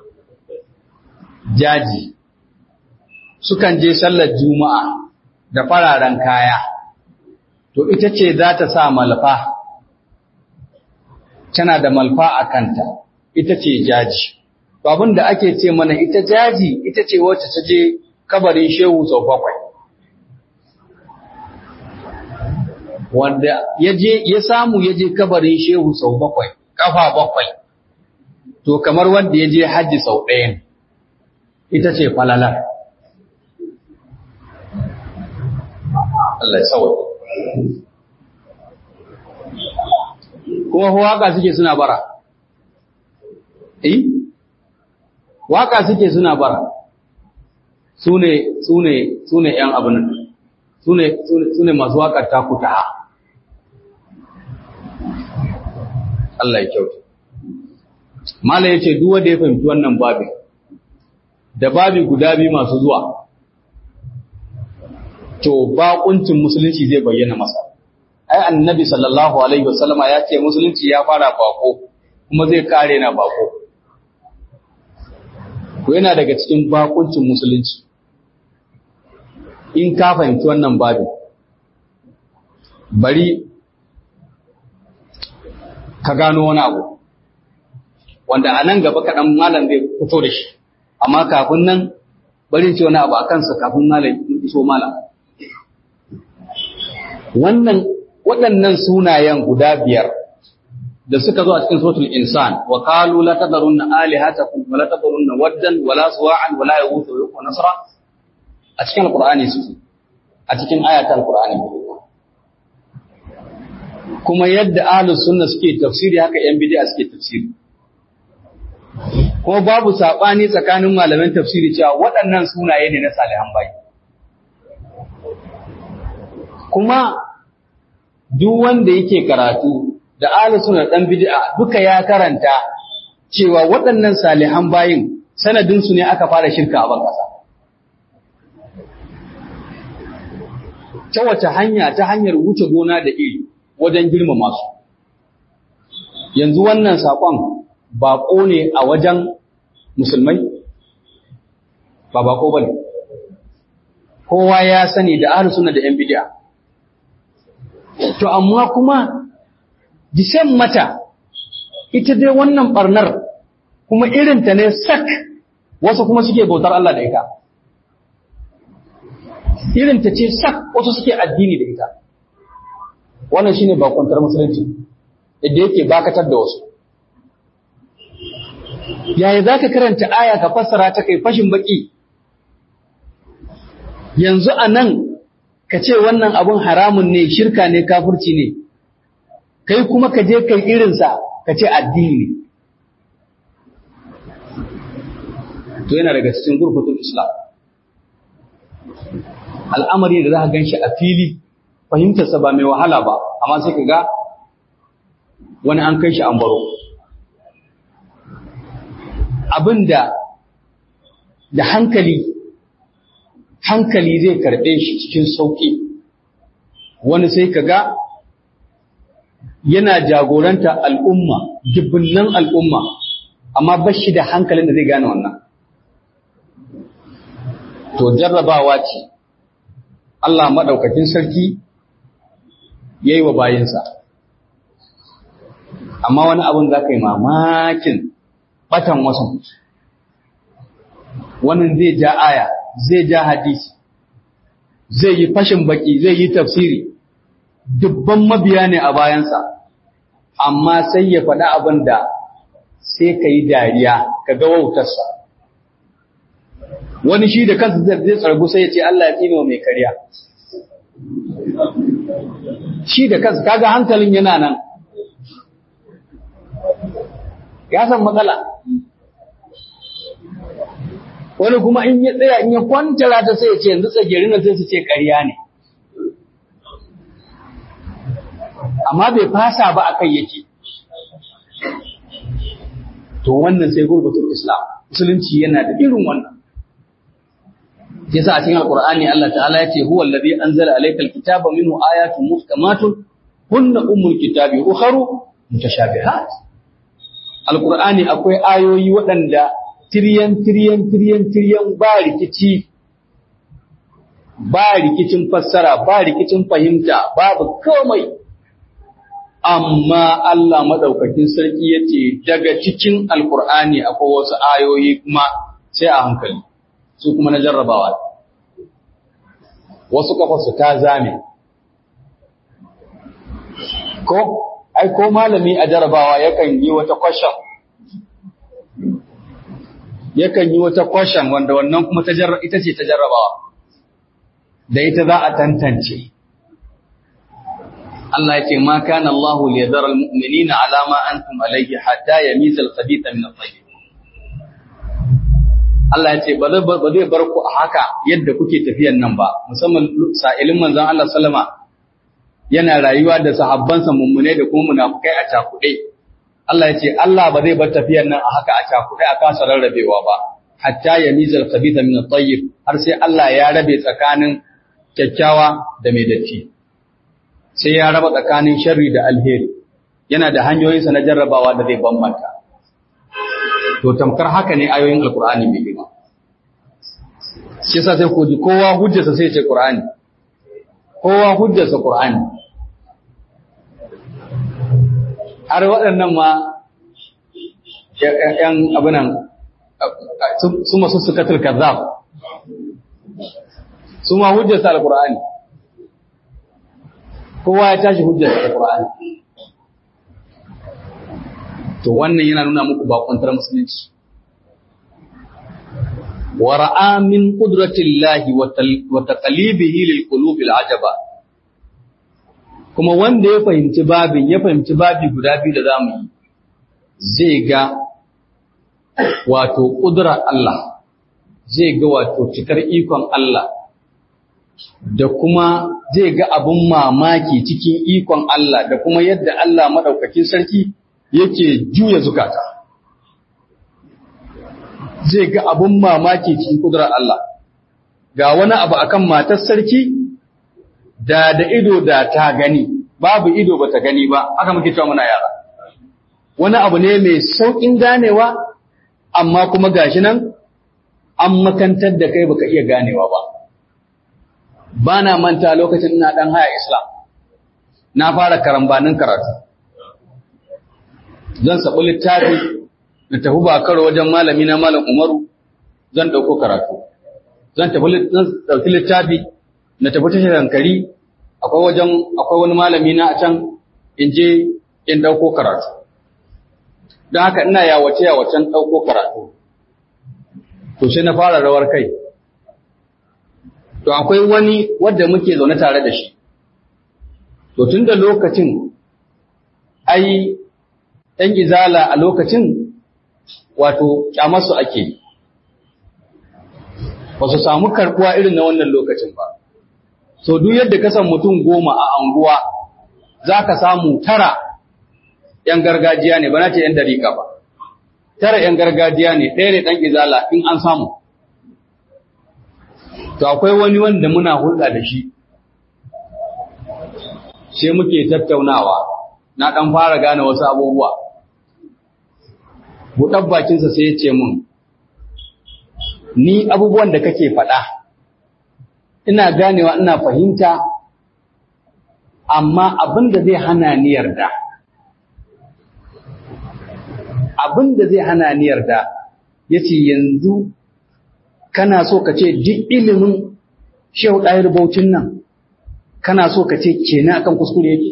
jaji, sukan je sallar juma'a da fararen kaya, to ita ce za ta sa malfa, tana da malfa a kanta, ita ce jaji. Babin da ake ce mana ita jaji, ita ce wacce ta je kabarin shehu sau bakwai. Wanda ya je ya samu ya je kabarin shehu sau bakwai, kafa bakwai, to kamar wanda ya je hajji sau ɗayan, ita ce falalar. Allah ya sauwa. Kuma waka suke suna bara. Eh? Waka suke suna bara. Sune sune sune ƴan abun nan. Sune sune masu wakar takuta. Allah ya kyauta. Malai yace duk wanda ya fahimci wannan babi da babi guda biyu masu zuwa to baƙuncin musulunci zai bayyana masa. Ai annabi sallallahu alaihi wasallama ya ce musulunci ya fara bako kuma zai kare na bako. Ko yana daga cikin baƙuncin musulunci. In ka fahimci wannan babi, bari ka gano wani abu wanda a nan gaba kaɗan malam zai fito da shi, amma kafin nan bari ce wani abu a kansa kafin malam iso malam. Wannan waɗannan sunayen guda biyar da suka zo a cikin suratul insan, wa qalu la tadharunna alihatakum wa la tadharunna waddan wa la suwa'an wa la yaghutha wa yuqa nasra, a cikin alqur'ani suke, a cikin ayatul alqur'ani. Kuma yadda ahlus sunna suke tafsiri haka yan bid'a suke tafsiri. Kuma babu sabani tsakanin malaman tafsiri cewa waɗannan sunaye ne na salihan bayi. Kuma duk wanda yake karatu da ahlus sunna dan bid'a duka ya karanta cewa waɗannan salihan bayin sanadin su ne aka fara shirka a ban kasa. Ta wace hanya? Ta hanyar wuce gona da iri wajen girmama su. Yanzu wannan sakon bako ne a wajen musulmai? Ba bako bane. Kowa ya sani da ahlus sunna da yan bid'a. To amma kuma disan mata ita dai wannan barnar kuma irinta ne sak wasu kuma suke bautar Allah da ita. Irinta ce sak wasu suke addini da ita. Wannan shine bakontar musulunci yadda yake bakatar da wasu. Yaya zaka karanta aya ka fassara ta kai fashin baki? Yanzu anan ka ce wannan abun haramun ne, shirka ne, kafirci ne, kai kuma ka je kai irinsa ka ce addini ne. To yana daga cikin gurbatun Islam. Al'amari da za ka gan shi a fili, fahimtarsa ba mai wahala ba, amma sai ka ga wani an kai shi an baro. Abin da da hankali hankali zai karɓe shi cikin sauƙi, wani sai ka ga yana jagoranta al'umma, dubunnan al'umma, amma ba shi da hankalin da zai gane wannan. To, jarrabawa ce, Allah maɗaukakin sarki ya yi wa bayinsa, amma wani abin za ka yi mamakin ɓatan wasu, wani zai ja aya, zai ja hadisi, zai yi fashin baki, zai yi tafsiri, dubban mabiya ne a bayansa, amma sai ya faɗa abin da sai ka yi dariya, ka ga wautarsa. Wani shi da kansa zai tsargu sai ya ce Allah ya tsine wa mai kariya. Shi da kansa, kaga hankalin yana nan, ya san matsala. Wani kuma in ya tsaya in ya kwantara ta sai ya ce yanzu tsagerin sai su ce ƙarya ne. Amma bai fasa ba a kai yake. To wannan sai gurbatun Islam, musulunci yana da irin wannan. yasa a cikin alqur'ani Allah ta'ala yace huwa allazi anzala alayka alkitaba minhu ayatun muhkamatun hunna ummul kitabi ukharu mutashabihat. Alqur'ani akwai ayoyi waɗanda tiryan tiryan tiryan tiryan ba rikici, ba rikicin fassara, ba rikicin fahimta, babu komai. Amma Allah madaukakin sarki yace daga cikin alqur'ani akwai wasu ayoyi kuma sai a hankali, su kuma na jarrabawa. Wasu kafarsu ta zame. Ko, ai ko malami a jarrabawa yakan yi wata question. Yakan yi wata question wanda wannan kuma ta jarra ita ce ta jarrabawa. Da ita za a tantance. Allah ya ce ma kana Allahu liyadhara al-mu'minina ala ma antum alayhi hatta yamiza al-khabitha min at-tayyib. Allah ya ce ba zai bar ku a haka yadda kuke tafiyan nan ba, musamman sa'ilin manzon Allah sallama yana rayuwa da sahabbansa mummune da kuma munafukai a cakuɗe. Allah ya ce Allah ba zai bar tafiyan nan a haka a cakuɗe a kasa rarrabewa ba, hatta yamiza al-khabitha min at-tayyib, har sai Allah ya rabe tsakanin kyakkyawa da mai datti. Sai ya raba tsakanin sharri da alheri, yana da hanyoyinsa na jarrabawa da zai bambanta. To tamkar haka ne ayoyin alkur'ani mai girma. Shi yasa sai ku ji kowa hujjarsa sai ce Qur'ani. Kowa hujjarsa Qur'ani. Har waɗannan ma ƴan abinan su masu sukatul kazzab. Su ma hujjarsa alkur'ani. Kowa ya tashi hujjarsa alkur'ani. To wannan yana nuna muku bakuntar musulunci. Wa ra'a min qudratillahi wa taqlibihi lil qulubi al'ajaba. Kuma wanda ya fahimci babin, ya fahimci babi guda biyu da zamu yi, zai ga wato kudrar Allah, zai ga wato cikar ikon Allah, da kuma zai ga abun mamaki cikin ikon Allah, da kuma yadda Allah madaukakin sarki yake juya zukata. Zai ga abun mamaki cikin kudurar Allah. Ga wani abu akan matar sarki da da ido da ta gani, babu ido ba ta gani ba, haka muke cewa muna yara. Wani abu ne mai sauƙin ganewa, amma kuma gashi nan an makantar da kai baka iya ganewa ba. Ba na manta lokacin ina ɗan haya Islam, na fara karambanin karatu. Zan saɓi littafi na tafi ba karo wajen malami na Malam Umaru, zan ɗauko karatu. Zan ɗauki littafi na tafi tashar Yankari, akwai wajen akwai wani malami na a can in je in ɗauko karatu. Don haka ina yawace yawacen ɗauko karatu. To sai na fara rawar kai. To akwai wani wadda muke zaune tare da shi. To tun da lokacin ai ‘yan izala a lokacin wato ƙyamarsu ake yi, ba su samu karɓuwa irin na wannan lokacin ba. So duk yadda kasan mutum goma a anguwa za ka samu tara ‘yan gargajiya ne, ba na ce ‘yan dariƙa ba, tara ‘yan gargajiya ne, ɗaya ne ɗan izala in an samu. To akwai wani wanda muna hulɗa da shi, sai muke tattaunawa, na ɗan fara gane wasu abubuwa. Buɗar bakinsa sai ya ce mun, ni abubuwan da kake faɗa, ina ganewa ina fahimta, amma abin da zai hana ni yarda, abin da zai hana ni yarda, ya ce yanzu kana so ka ce duk ilimin Shehu Ɗahir Bauchin nan, kana so ka ce kenan akan kuskure yake?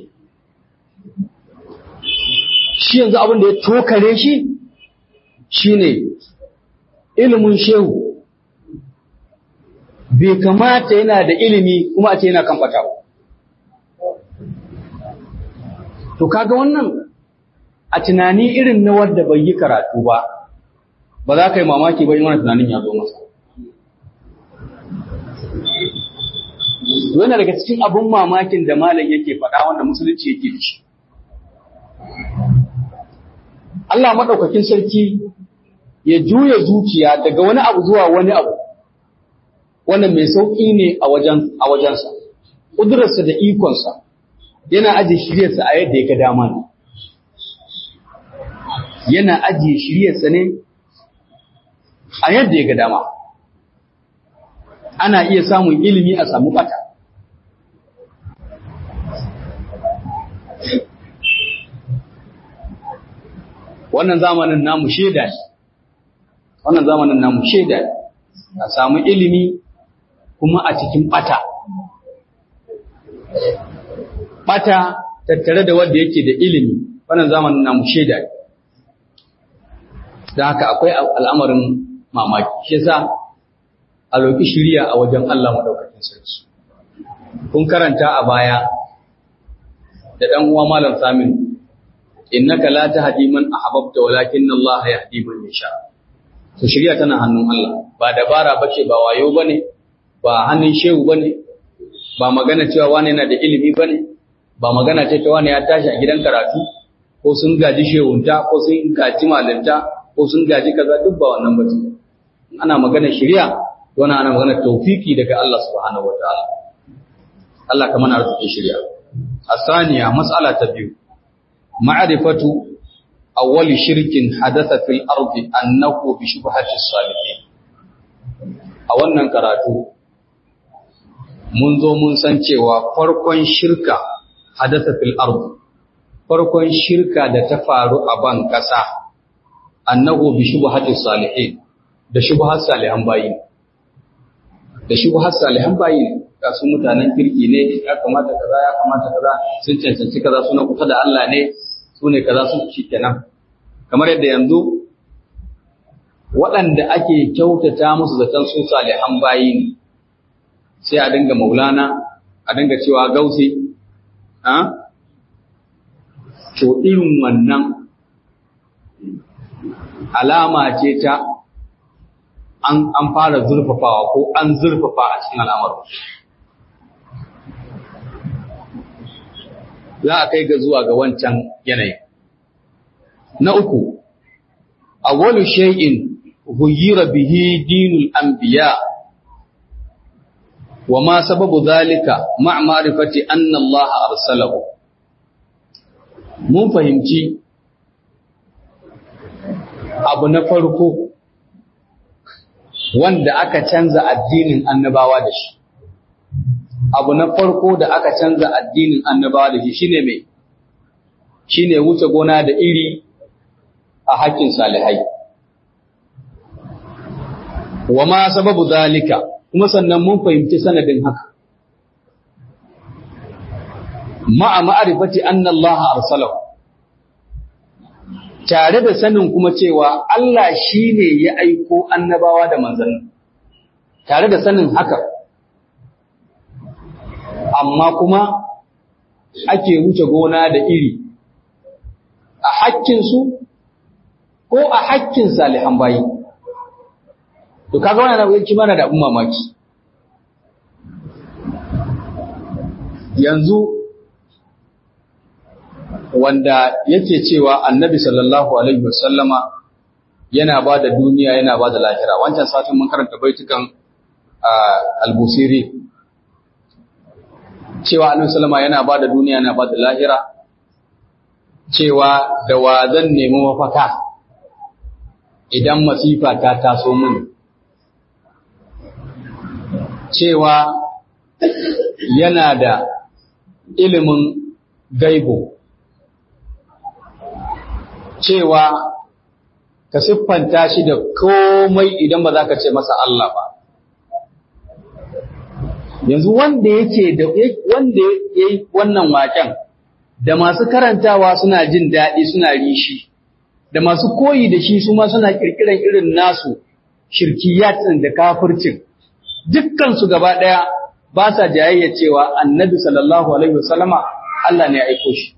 Shi yanzu abin da ya tokare shi, shi ne ilimin shehu bai kamata yana da ilimi kuma a ce yana kan fata. To kaga wannan a tunani irin na wanda bai yi karatu ba, ba za ka yi mamaki ba in wani tunanin ya zo masa. Yana daga cikin abin mamakin da malam yake faɗa wanda musulunci yake da shi. Allah maɗaukakin sarki ya juya zuciya daga wani abu zuwa wani abu, wannan mai sauƙi ne a wajen a wajensa, ƙudurarsa da ikonsa yana ajiye shiryarsa a yadda ya ga dama ne, yana ajiye shiryarsa ne a yadda ya ga dama. Ana iya samun ilimi a samu ɓata. Wannan zamanin namu shaida ne, wannan zamanin namu shaida ne, a samu ilimi kuma a cikin ɓata. Ɓata tattare da wanda yake da ilimi, wannan zamanin namu shaida ne. Da haka akwai al'amarin mamaki, shi yasa a roƙi shiriya a wajen Allah maɗaukakin sarki. Kun karanta a baya da ɗan uwa Malam Samin, innaka la tahdi man ahbabta walakinna Allah yahdi man yasha. To shiriya tana hannun Allah, ba dabara bace, ba wayo bane, ba hannun shehu bane, ba magana cewa wani yana da ilimi bane, ba magana ce ta wani ya tashi a gidan karatu ko sun gaji shehunta ko sun gaji malinta ko sun gaji kaza, duk ba wannan bace. Ana magana shiriya, to ana magana tawfiki daga Allah subhanahu wataala. Allah kamar na rubuce shiriya. Asaniya, mas'ala ta biyu, ma'rifatu awwali shirkin hadatha fil ardi annahu bi shubhati salihin. A wannan karatu mun zo mun san cewa farkon shirka hadatha fil ardi, farkon shirka da ta faru a ban kasa annahu bi shubhati salihin, da shubhar salihan bayi, da shubhar salihan bayi ga su mutanen kirki ne, ya kamata kaza ya kamata kaza, sun cancanci kaza, suna kusa da Allah ne, su ne kaza, sun ci kenan. Kamar yadda yanzu waɗanda ake kyautata musu zaton su salihan bayi ne, sai a dinga maulana, a dinga cewa gausi, ha? To irin wannan alama ce ta an, an fara zurfafawa ko an zurfafa a cikin al'amarin. Za a kai ga zuwa ga wancan yanayi. Na uku, awwalu shay'in ghuyira bihi dinul anbiya wa ma sababu dhalika ma'a ma'rifati anna Allah arsalahu. Mun fahimci abu na farko wanda aka canza addinin annabawa da shi. Abu na farko da aka canza addinin annabawa da shi shine mai, shine wuce gona da iri a haƙƙin salihai. Wa ma sababu zalika, kuma sannan mun fahimci sanadin haka. Ma'a ma'rifati anna Allah arsalahu, tare da sanin kuma cewa Allah shine ya aiko annabawa da manzanni, tare da sanin haka. Amma kuma ake wuce gona da iri a haƙƙinsu ko a haƙƙin salihan bayi. To kaga wannan abu yake mana da abin mamaki. Yanzu wanda yake cewa Annabi sallallahu alaihi wasallama yana ba da duniya yana ba da lahira. Wancan satin mun karanta baitukan al-Busiri cewa Annabi sallama yana ba da duniya yana ba da lahira, cewa da wa zan nemi mafaka idan masifa ta taso mun, cewa yana da ilimin gaibo, cewa ka siffanta shi da komai idan ba za ka ce masa Allah ba. Yanzu wanda yake da wanda yayi wannan waken da masu karantawa suna jin daɗi suna rishi, da masu koyi da shi su ma suna kirkiran irin nasu shirkiyatin da kafircin, dukkan su gaba ɗaya ba sa jayayya cewa Annabi sallallahu alaihi wasallama Allah ne ya aiko shi.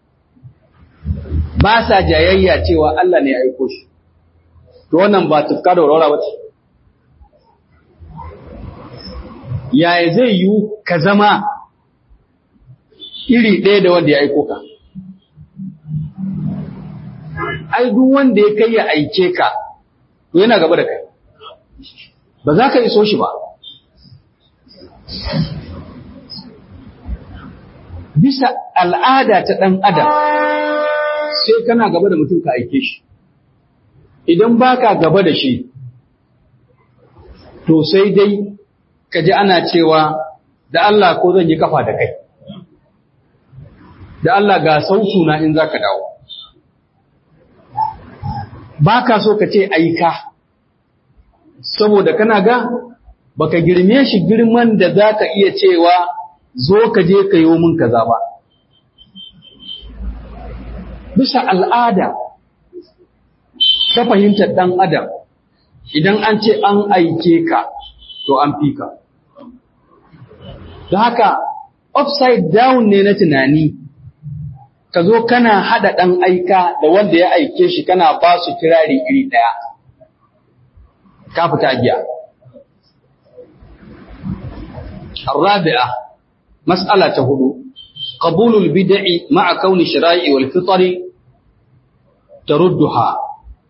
Ba sa jayayya cewa Allah ne ya aiko shi. To wannan ba tufka da warwara bace. Yaya zai yiwu ka zama iri ɗaya da wanda ya aiko ka? Ai duk wanda ya kai ya aike ka yana gaba da kai, ba za ka iso shi ba. bisa al'ada ta ɗan adam sai kana gaba da mutum ka aike shi, idan baka gaba da shi to sai dai ka ji ana cewa da Allah ko zan yi kafa da kai, da Allah ga sautuna in za ka dawo. Ba ka so ka ce aika, saboda kana ga baka girme shi girman da za ka iya cewa zo ka je ka yi min kaza ba. Bisa al'ada ta fahimtar ɗan adam, idan an ce an aike ka, to an fi ka. Don haka, upside down ne na tunani, ka zo kana haɗa ɗan aika da wanda ya aike shi kana ba su kirari iri ɗaya, ka fita giya. Rabi'a, mas'ala ta hudu, qabulul bid'i ma'a kauni shira'i wal fitri tarudduha.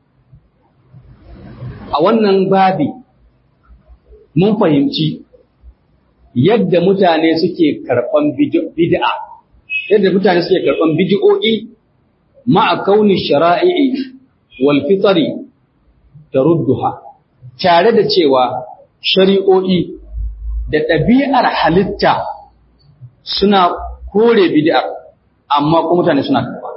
A wannan babi, mun fahimci yadda mutane suke karɓan bid'a, yadda mutane suke karɓan bid'o'i ma'a kauni shara'i'i wal fitri tarudduha, tare da cewa shari'o'i da ɗabi'ar halitta suna kore bid'a, amma kuma mutane suna karɓa.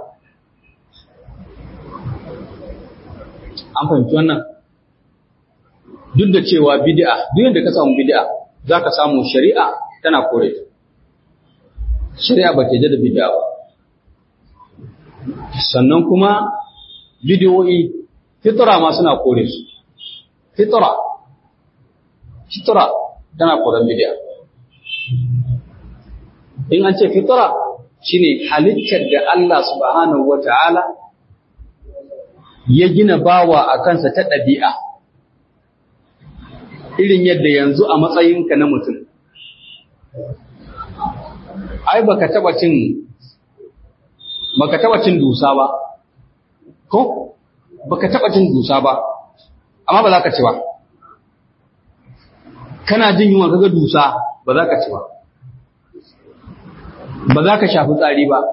An fahimci wannan? Duk da cewa bid'a, duk yadda ka samu bid'a, za ka samu shari'a tana kore ta. Shari'a ba ke da bid'a ba. Sannan kuma bid'o'i, fitra ma suna kore su. Fitra, fitra tana koren bid'a. In an ce fitra, shine halittar da Allah subhanahu wa ta'ala ya gina bawa a kansa ta ɗabi'a. Irin yadda yanzu a matsayinka na mutum, ai baka taba cin baka taba cin dusa ba, ko baka taba cin dusa ba, amma ba za ka ci ba. Kana jin yunwa kaga dusa, ba za ka ci ba, ba za ka sha fitsari ba,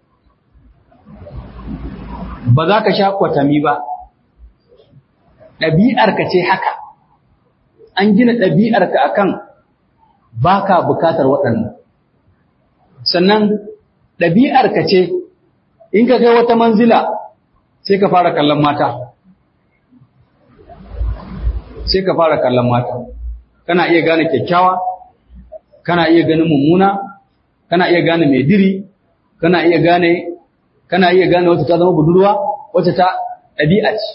ba za ka sha kwatami ba. Ɗabi'arka ce haka. An gina ɗabi'arka akan ba ka bukatar waɗannan. Sannan ɗabi'arka ce, in ka kai wata manzila sai ka fara kallon mata. Sai ka fara kallon mata. Kana iya gane kyakkyawa, kana iya ganin mummuna, kana iya gane mai diri, kana iya gane, kana iya gane wacce ta zama budurwa, wacce ta ɗabi'a ce.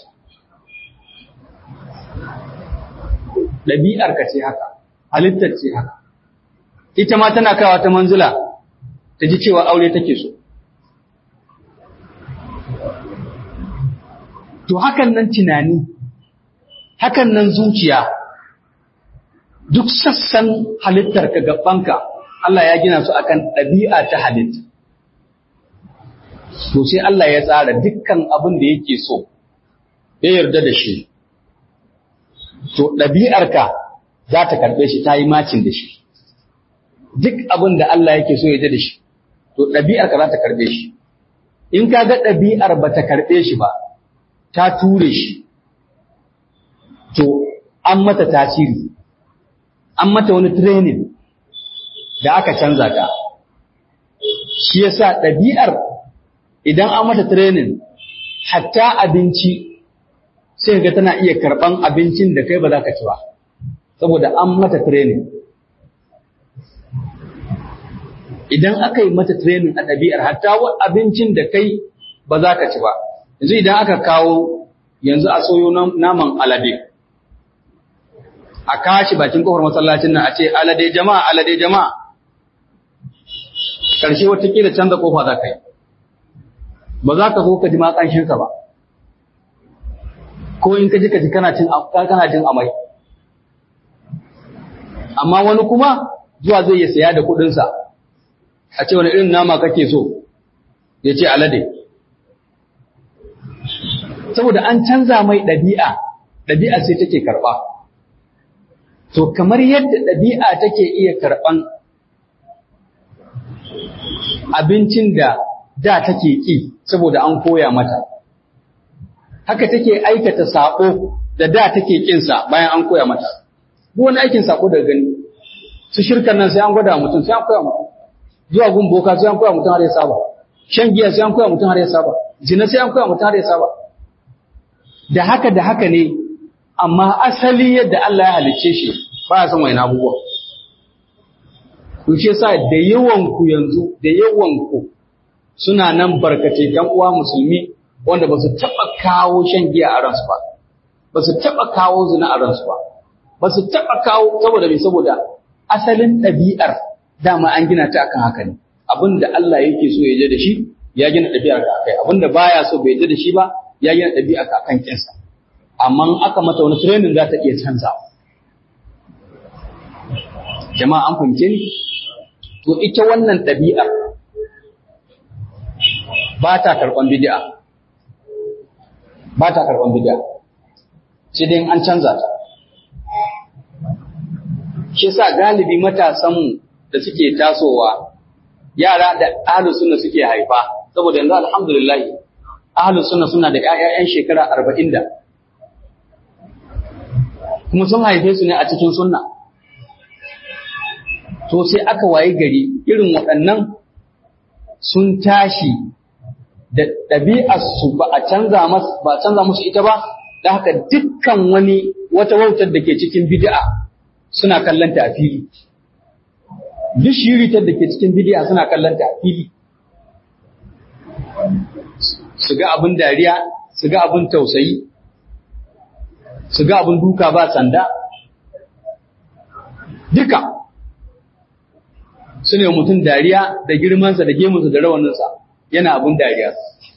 Ɗabi'arka ce haka, halittar ce haka. Ita ma tana kawa ta manzila, ta ji cewa aure take so. To hakan nan tunani, hakan nan zuciya, duk sassan halittarka gabanka, Allah ya gina su akan ɗabi'a ta halitta. To sai Allah ya tsara dukkan abin da yake so, ya yarda da shi. To ɗabi'arka za ta karɓe shi, ta yi macin da shi. Duk abin da Allah yake so ya yarda da shi, to ɗabi'arka za ta karɓe shi. In ka ga ɗabi'ar ba ta karɓe shi ba, ta ture shi, to an mata tasiri, an mata wani training da aka canza ta. Shi yasa ɗabi'ar idan an mata training, hatta abinci sai ga tana iya karɓan abincin da kai ba za ka ci ba, saboda an mata training. Idan aka yi mata training a ɗabi'ar, hatta abincin da kai ba za ka ci ba. Yanzu idan aka kawo yanzu a soyo naman alade, a kashi bakin kofar masallacin nan a ce alade jama'a, alade jama'a, ƙarshe watakila canza kofa za ka yi, ba za ka zo ka ji matsanshinsa ba, ko in ka ji ka ji kana jin amai. Amma wani kuma zuwa zai ya saya da kuɗinsa, a ce wani irin nama kake so, ya ce alade. Saboda an canza mai ɗabi'a, ɗabi'a sai take karɓa. To kamar yadda ɗabi'a take iya karɓan abincin da da take ƙi saboda an koya mata, haka take aikata saƙo da da take ƙinsa bayan an koya mata. Duk wani aikin saƙo daga gani, su shirkan nan sai an gwada mutum, sai an koya mutum. Zuwa gun boka sai an koya mutum har ya saba. Shan giya sai an koya mutum har ya saba. Zina sai an koya mutum har ya saba. Da haka da haka ne, amma asali yadda Allah ya halicce shi ba ya san wani abubuwa. Ku ce sa da yawanku yanzu, da yawanku suna nan barkace ‘yan uwa musulmi wanda ba su taɓa kawo shan giya a ransu ba, ba su taɓa kawo zina a ransu ba, ba su taɓa kawo saboda mai saboda asalin ɗabi'ar dama an gina ta akan haka ne. Abin da Allah yake so ya je da shi, ya gina ɗabi'ar ka akai. Abin da baya so bai je da shi ba, ya gina ɗabi'ar ka akan kinsa. Amma aka mata wani training za ta iya canzawa. Jama'a an fahimce ni? To ita wannan ɗabi'ar ba ta karɓan bid'a. Ba ta karɓan bid'a. Sai dai an canza ta. Shi yasa galibi matasanmu da suke tasowa, yara da ahlus sunna suke haifa, saboda yanzu alhamdulillah ahlus sunna suna da ƴaƴan shekara arba'in da kuma sun haife su ne a cikin sunna. To sai aka waye gari irin waɗannan sun tashi da ɗabi'arsu ba a canza masu ba a canza musu ita ba, da haka dukkan wani wata wautar da ke cikin bid'a suna kallanta a fili. Duk shiritar da ke cikin bid'a suna kallanta a fili. Su ga abin dariya, su ga abin tausayi, su ga abin duka ba sanda, duka su ne mutum dariya da girmansa da gemunsa da rawaninsa yana abin dariya.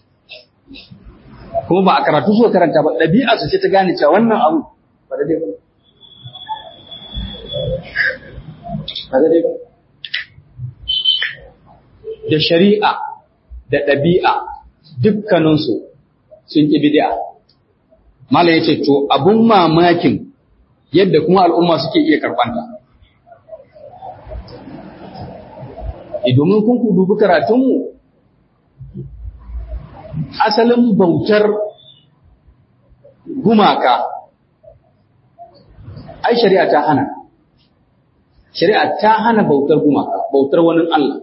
Kuma ba a karatu suka karanta ba, ɗabi'a su ce ta gane cewa wannan abu ba da dai ba. Ba da dai ba. Da shari'a da ɗabi'a dukkaninsu sun ƙi bid'a. Malam ya ce, to abun mamakin yadda kuma al'umma suke iya karɓanta. E domin kun ku dubi karatunmu, asalin bautar gumaka, ai shari'a ta hana. Shari'a ta hana bautar gumaka, bautar wani Allah.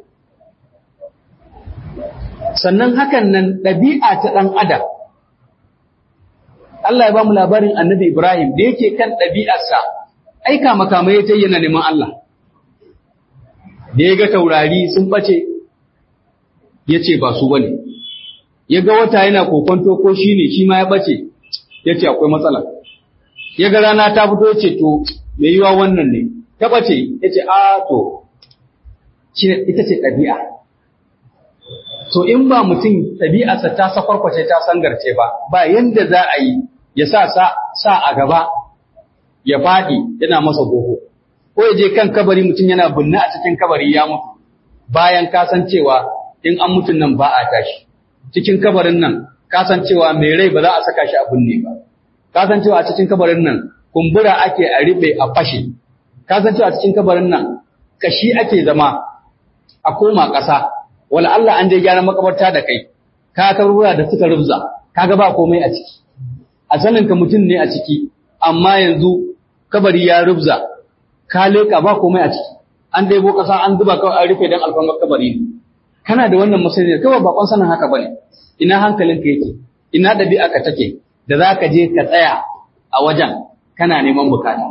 Sannan hakan nan ɗabi'a ta ɗan adam. Allah ya ba mu labarin annabi Ibrahim da yake kan ɗabi'arsa, aika makamai ya yana neman Allah. Da ya ga taurari sun ɓace, ya ce ba su bane. Ya ga wata yana kokonto ko shi ne, shi ma ya ɓace, ya ce akwai matsala. Ya ga rana ta fito ya ce to, mai yiwa wannan ne, ta ɓace, ya ce a to, ita ce ɗabi'a. So in ba mutum ɗabi'arsa ta sakwarkwace ta sangarce ba, ba yanda za a yi ya sa sa a gaba ya faɗi yana masa goho. Ko ya je kan kabari mutum yana binne a cikin kabari ya mutu, bayan kasancewa in an mutun nan ba a tashi. Cikin kabarin nan kasancewa mai rai ba za a saka shi a binne ba. Kasancewa a cikin kabarin nan kumbura ake a riɓe a fashe. Kasancewa a cikin kabarin nan kashi ake zama a koma ƙasa. Wala Allah an je gyara makabarta da kai, ka kaburbura da suka rubza, kaga ba komai a ciki. A sanin ka mutum ne a ciki, amma yanzu kabari ya rubza, ka leka ba komai a ciki. An daibo kasa an zuba kawai an rufe dan alfarmar kabari ne. Kana da wannan masani kawai ba kon sanin haka bane. Ina hankalinka yake? Ina dabi'a ka take da zaka je ka tsaya a wajen kana neman bukata.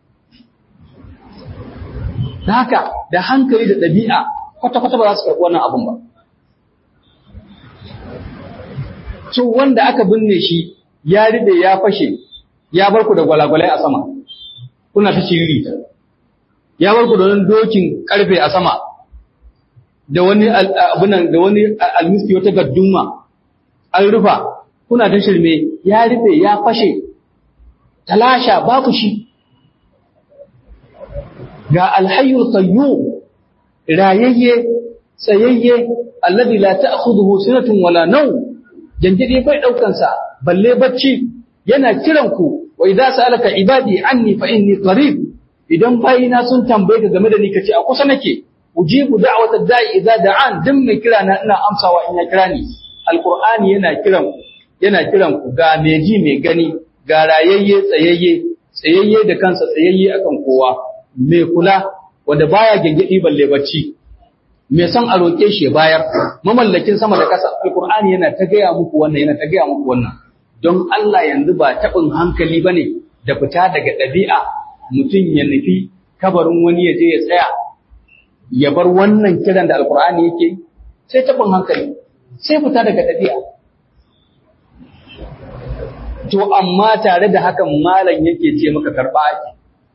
Haka da hankali da dabi'a kwata-kwata ba za su karɓi wannan abun ba. So wanda aka binne shi ya riɓe ya fashe, ya bar ku da gwalagwalai a sama, kuna ta shiri ta. Ya bar ku da wani dokin ƙarfe a sama, da wani abunan da wani almiski wata gadduma, an rufa, kuna ta shirme, ya riɓe ya fashe, talasha ba ku shi. Ga alhayyul qayyum rayayye tsayayye alladhi la ta'khudhuhu sinatun wala nawm, janjiri bai daukan sa balle bacci, yana kiran ku wa idza sa'alaka ibadi anni fa inni qarib idan bayina sun tambaye ka game da ni kace a kusa nake ujibu da'watad da'i idza da'an dan mai kira na ina amsawa in ya kira ni alqur'ani yana kiran ku yana kiran ku ga mai ji mai gani ga rayayye tsayayye tsayayye da kansa tsayayye akan kowa mai kula wanda baya gengedi balle bacci mai san a roke shi bayar mamallakin sama da kasa alqur'ani yana ta gaya muku wannan yana ta gaya muku wannan don Allah yanzu ba tabin hankali bane da fita daga dabi'a mutum ya nufi kabarin wani ya je ya tsaya ya bar wannan kiran da alqur'ani yake sai tabin hankali sai fita daga dabi'a to amma tare da hakan malam yake ce maka karba ake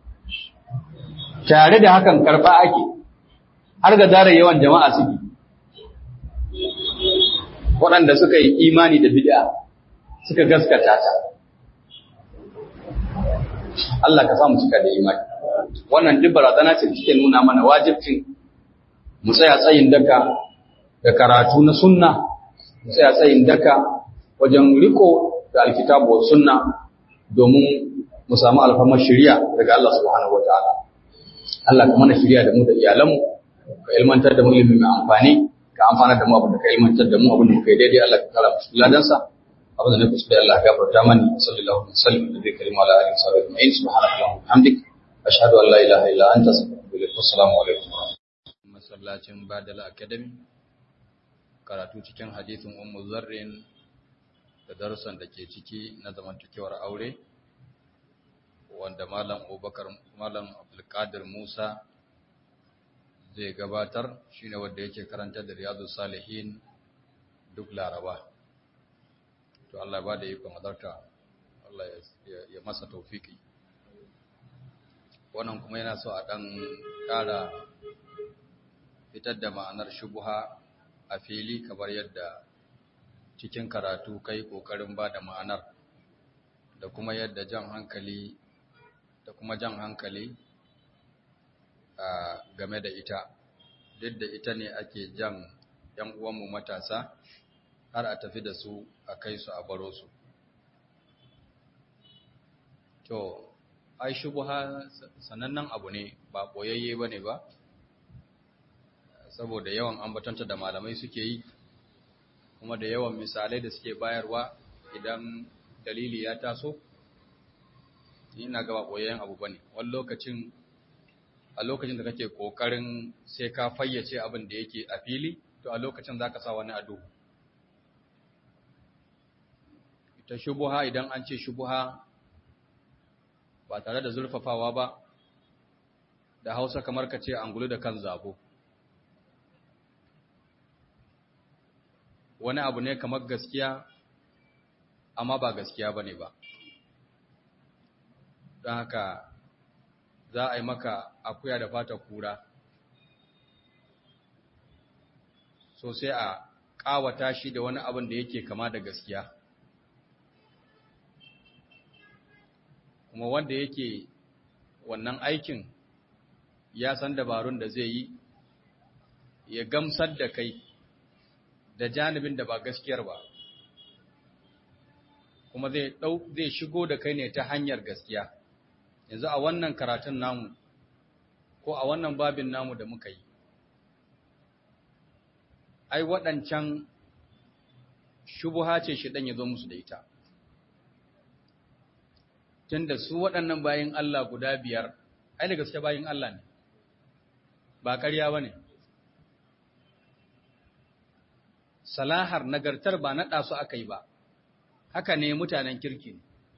tare da hakan karba ake har ga dare yawan jama'a suke waɗanda suka yi imani da bid'a suka gaskata ta Allah ka samu cika da imani wannan duk barazana ce take nuna mana wajibcin mu tsaya tsayin daka da karatu na sunna mu tsaya tsayin daka wajen riko da alkitabu wa sunna domin mu samu alfamar shari'a daga Allah subhanahu wataala Allah ka mana shari'a da mu da iyalanmu ka ilmantar da mu ilimi mai amfani ka amfana da mu abin da ka ilmantar da mu abin da kai daidai Allah ka kara mu ladansa abin da nake so da Allah ya gafarta mani sallallahu alaihi wasallam da zai karima ala alihi wa sahbihi subhanaka wa bihamdik ashhadu an la ilaha illa anta astaghfiruka wa assalamu alaikum masallacin Badal Academy karatu cikin hadisin Ummu Zarrin da darussan da ke ciki na zamantakewar aure wanda Malam Abubakar Malam Abdulkadir Musa zai gabatar shine wanda yake karanta da Riyadus Salihin duk Laraba to Allah ba da ikon hadarta Allah ya masa tawfiki wannan kuma yana so a dan ƙara fitar da ma'anar shubha a fili kamar yadda cikin karatu kai kokarin ba da ma'anar da kuma yadda jan hankali da kuma jan hankali a game da ita duk da ita ne ake jan yan uwanmu matasa har a tafi da su a kai su a baro su to ai shubha sanannen abu ne ba boyayye bane ba saboda yawan ambatanta da malamai suke yi kuma da yawan misalai da suke bayarwa idan dalili ya taso ina ga ba boyayyen abu bane wani lokacin a lokacin da kake kokarin sai ka fayyace abin da yake a fili to a lokacin zaka sa wani ado ita shubuha idan an ce shubuha ba tare da zurfafawa ba da Hausa kamar ka ce angulu da kan zabo wani abu ne kamar gaskiya amma ba gaskiya bane ba don haka za a yi maka akuya da fata kura so sai a ƙawata shi da wani abin da yake kama da gaskiya kuma wanda yake wannan aikin ya san dabarun da zai yi ya gamsar da kai da janibin da ba gaskiyar ba kuma zai dau zai shigo da kai ne ta hanyar gaskiya yanzu a wannan karatun namu ko a wannan babin namu da muka yi ai waɗancan shubuha ce shi dan ya zo musu da ita tunda su waɗannan bayin Allah guda biyar ai da gaske bayin Allah ne ba ƙarya bane salahar nagartar ba naɗa su aka yi ba haka ne mutanen kirki ne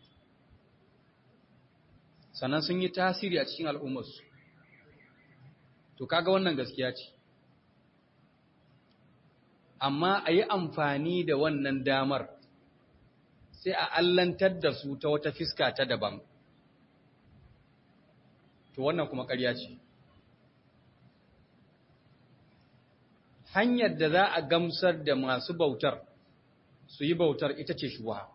sannan sun yi tasiri a cikin al'ummarsu to kaga wannan gaskiya ce amma a yi amfani da wannan damar sai a allantar da su ta wata fiska ta daban to wannan kuma ƙarya ce hanyar da za a gamsar da masu bautar su yi bautar ita ce shubha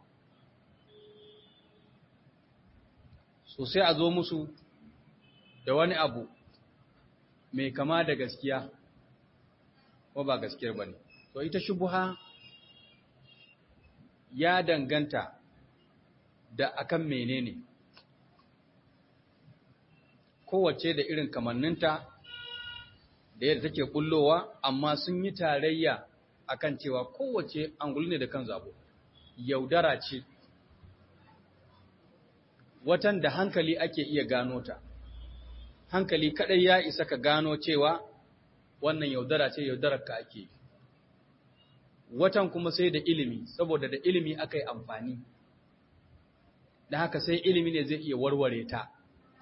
so sai a zo musu da wani abu mai kama da gaskiya ko ba gaskiyar bane to ita shubha ya danganta da akan menene kowace da irin kamanninta da yadda take bullowa, amma sun yi tarayya akan cewa kowace angulu ne da kan zabo, yaudara ce, watan da hankali ake iya gano ta, hankali kadai ya isa ka gano cewa wannan yaudara ce, yaudarar ka ake yi. Watan kuma sai da ilimi, saboda da ilimi aka yi amfani, da haka sai ilimi ne zai iya warware ta.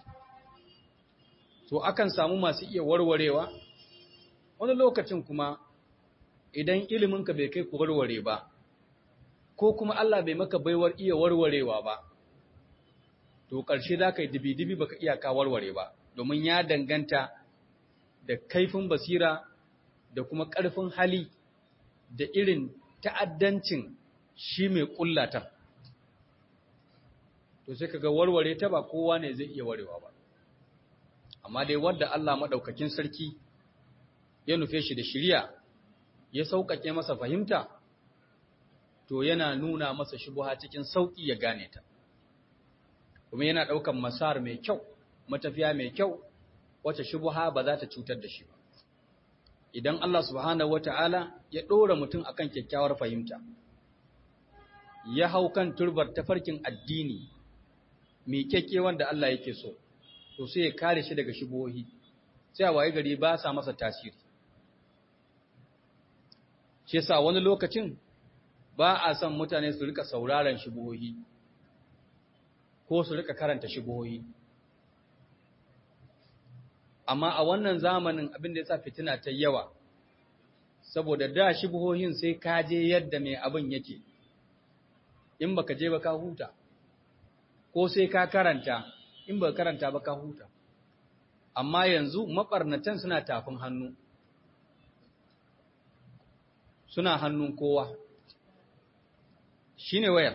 To akan samu masu iya warwarewa, wani lokacin kuma idan iliminka bai kai ku warware ba, ko kuma Allah bai maka baiwar iya warwarewa ba, to ƙarshe za ka yi dibi-dibi baka iya ka warware ba, domin ya danganta da kaifin basira da kuma ƙarfin hali da irin ta'addancin shi mai ƙullata. To sai kaga warware ta ba kowa ne zai iya warewa ba. Amma dai wanda Allah maɗaukakin sarki ya nufe shi da shiriya, ya sauƙaƙe masa fahimta, to yana nuna masa shubuha cikin sauƙi ya gane ta. Kuma yana ɗaukan masar mai kyau, matafiya mai kyau, wacce shubuha ba za ta cutar da shi ba. Idan Allah subhanahu wata'ala ya ɗora mutum akan kyakkyawar fahimta, ya hau kan turbar tafarkin addini mai kyakke wanda Allah yake so, to sai ya kare shi daga shubuhohi, sai a waye gari ba sa masa tasiri. Shi yasa wani lokacin ba a son mutane su rika sauraron shubuhohi ko su rika karanta shubuhohi. Amma a wannan zamanin abin da ya sa fitina ta yawa, saboda da shubuhohin sai ka je yadda mai abin yake, in baka je ba ka huta, ko sai ka karanta, in baka karanta ba ka huta. Amma yanzu maɓarnatan suna tafin hannu, suna hannun kowa, shi ne wayar.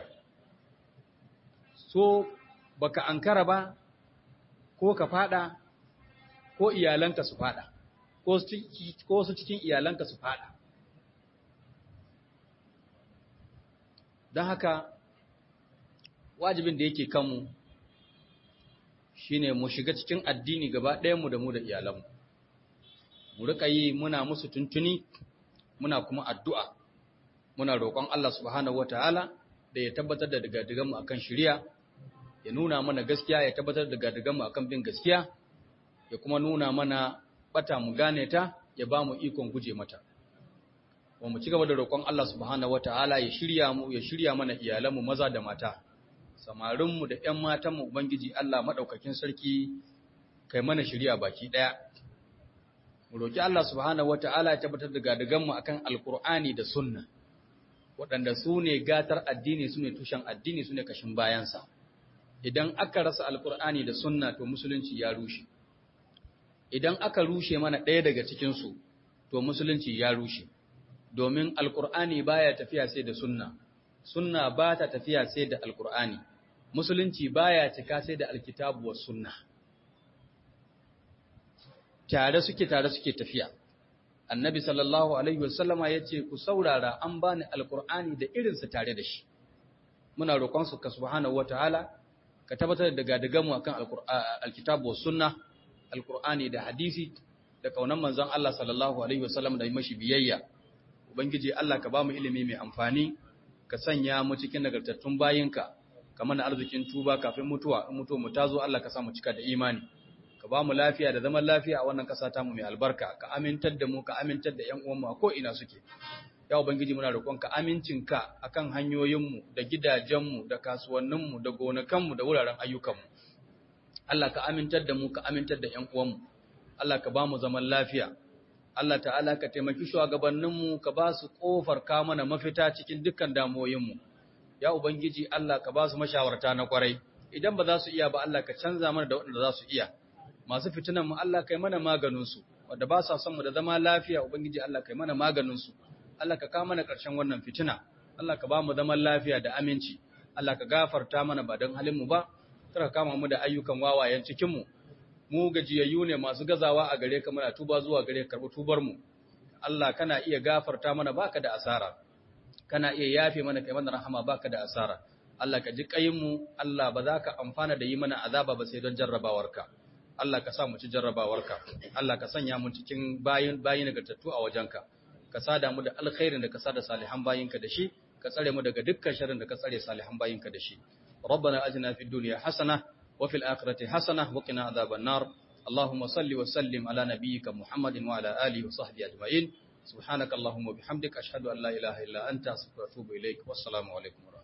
So baka ankara ba, ko ka fada, ko iyalanka su fada, ko su cikin iyalanka su fada. Don haka wajibin da yake kanmu shine mu shiga cikin addini gaba ɗayanmu da mu da iyalanmu, mu riƙa yi muna musu tuntuni, muna kuma addu'a, muna roƙon Allah subhanahu wataala da ya tabbatar da digadiganmu akan shiriya, ya nuna mana gaskiya, ya tabbatar da digadiganmu akan bin gaskiya, ya kuma nuna mana bata mu gane ta, ya ba mu ikon guje mata. Wa mu ci gaba da roƙon Allah subhanahu wataala ya shirya mu, ya shirya mana iyalanmu maza da mata, samarinmu da ƴan matanmu, Ubangiji Allah madaukakin sarki kai mana shirya baki ɗaya. Mu roƙi Allah subhanahu wataala ya tabbatar da gadiganmu akan Alƙur'ani da Sunna, waɗanda su ne gatar addini, su ne tushen addini, su ne kashin bayansa. Idan aka rasa Alƙur'ani da Sunna, to musulunci ya rushe. Idan aka rushe mana ɗaya daga cikinsu, to musulunci ya rushe, domin Alƙur'ani baya tafiya sai da Sunna, Sunna ba ta tafiya sai da Alƙur'ani, musulunci baya cika sai da Alkitabu wa Sunna. Tare suke tare suke tafiya. Annabi sallallahu alaihi wasallama ya ce, ku saurara, an bani Alƙur'ani da irinsa tare da shi. Muna roƙonsu ka subhanahu wataala ka tabbatar da gadiganmu akan Alkitabu wa Sunna, Alƙur'ani da hadisi da kaunan manzon Allah sallallahu alaihi wasallam da mashi biyayya. Ubangiji Allah ka ba mu ilimi mai amfani, ka sanya mu cikin nagartattun bayinka, ka mana arzikin tuba kafin mutuwa, in mutuwa mu tazo Allah ka sa mu cika da imani. Ka ba mu lafiya da zaman lafiya a wannan ƙasa ta mu mai albarka, ka amintar da mu, ka amintar da ƴan uwanmu a ko ina suke. Ya Ubangiji muna roƙonka amincinka akan hanyoyinmu da gidajenmu da kasuwanninmu da gonakanmu da wuraren ayyukanmu. Allah ka amintar da mu, ka amintar da ƴan uwanmu. Allah ka ba mu zaman lafiya. Allah ta'ala ka taimaki shugabanninmu, ka ba su ƙofar ka mana mafita cikin dukkan damuwoyinmu. Ya Ubangiji Allah ka ba su mashawarta na ƙwarai. Idan ba za su iya ba Allah ka canza mana da waɗanda za su iya. Masu fitinan mu Allah kai mana maganinsu, wanda ba sa son mu da zama lafiya, Ubangiji Allah kai mana maganinsu. Allah ka kawo mana ƙarshen wannan fitina. Allah ka ba mu zaman lafiya da aminci. Allah ka gafarta mana ba don halin mu ba. Kar ka kama mu da ayyukan wawayen cikin mu. Mu gajiyayyu ne masu gazawa a gare ka, muna tuba zuwa gare ka, karɓi tubar mu. Allah kana iya gafarta mana baka da asara. Kana iya yafe mana kai mana rahama baka da asara. Allah ka ji kayin mu, Allah ba za ka amfana da yi mana azaba ba sai don jarrabawarka. Allah ka sa mu ci jarrabawarka Allah ka sanya mu cikin bayin bayin nagartattu a wajenka ka sada mu da alkhairin da ka sada salihan bayinka da shi ka tsare mu daga dukkan sharrin da ka tsare salihan bayinka da shi ربنا أجنا في الدنيا حسنة وفي الآخرة حسنة وقنا عذاب النار اللهم صل وسلم على نبيك محمد وعلى آله وصحبه أجمعين سبحانك اللهم وبحمدك أشهد أن لا إله إلا أنت أستغفرك وأتوب إليك والسلام عليكم ورحمة الله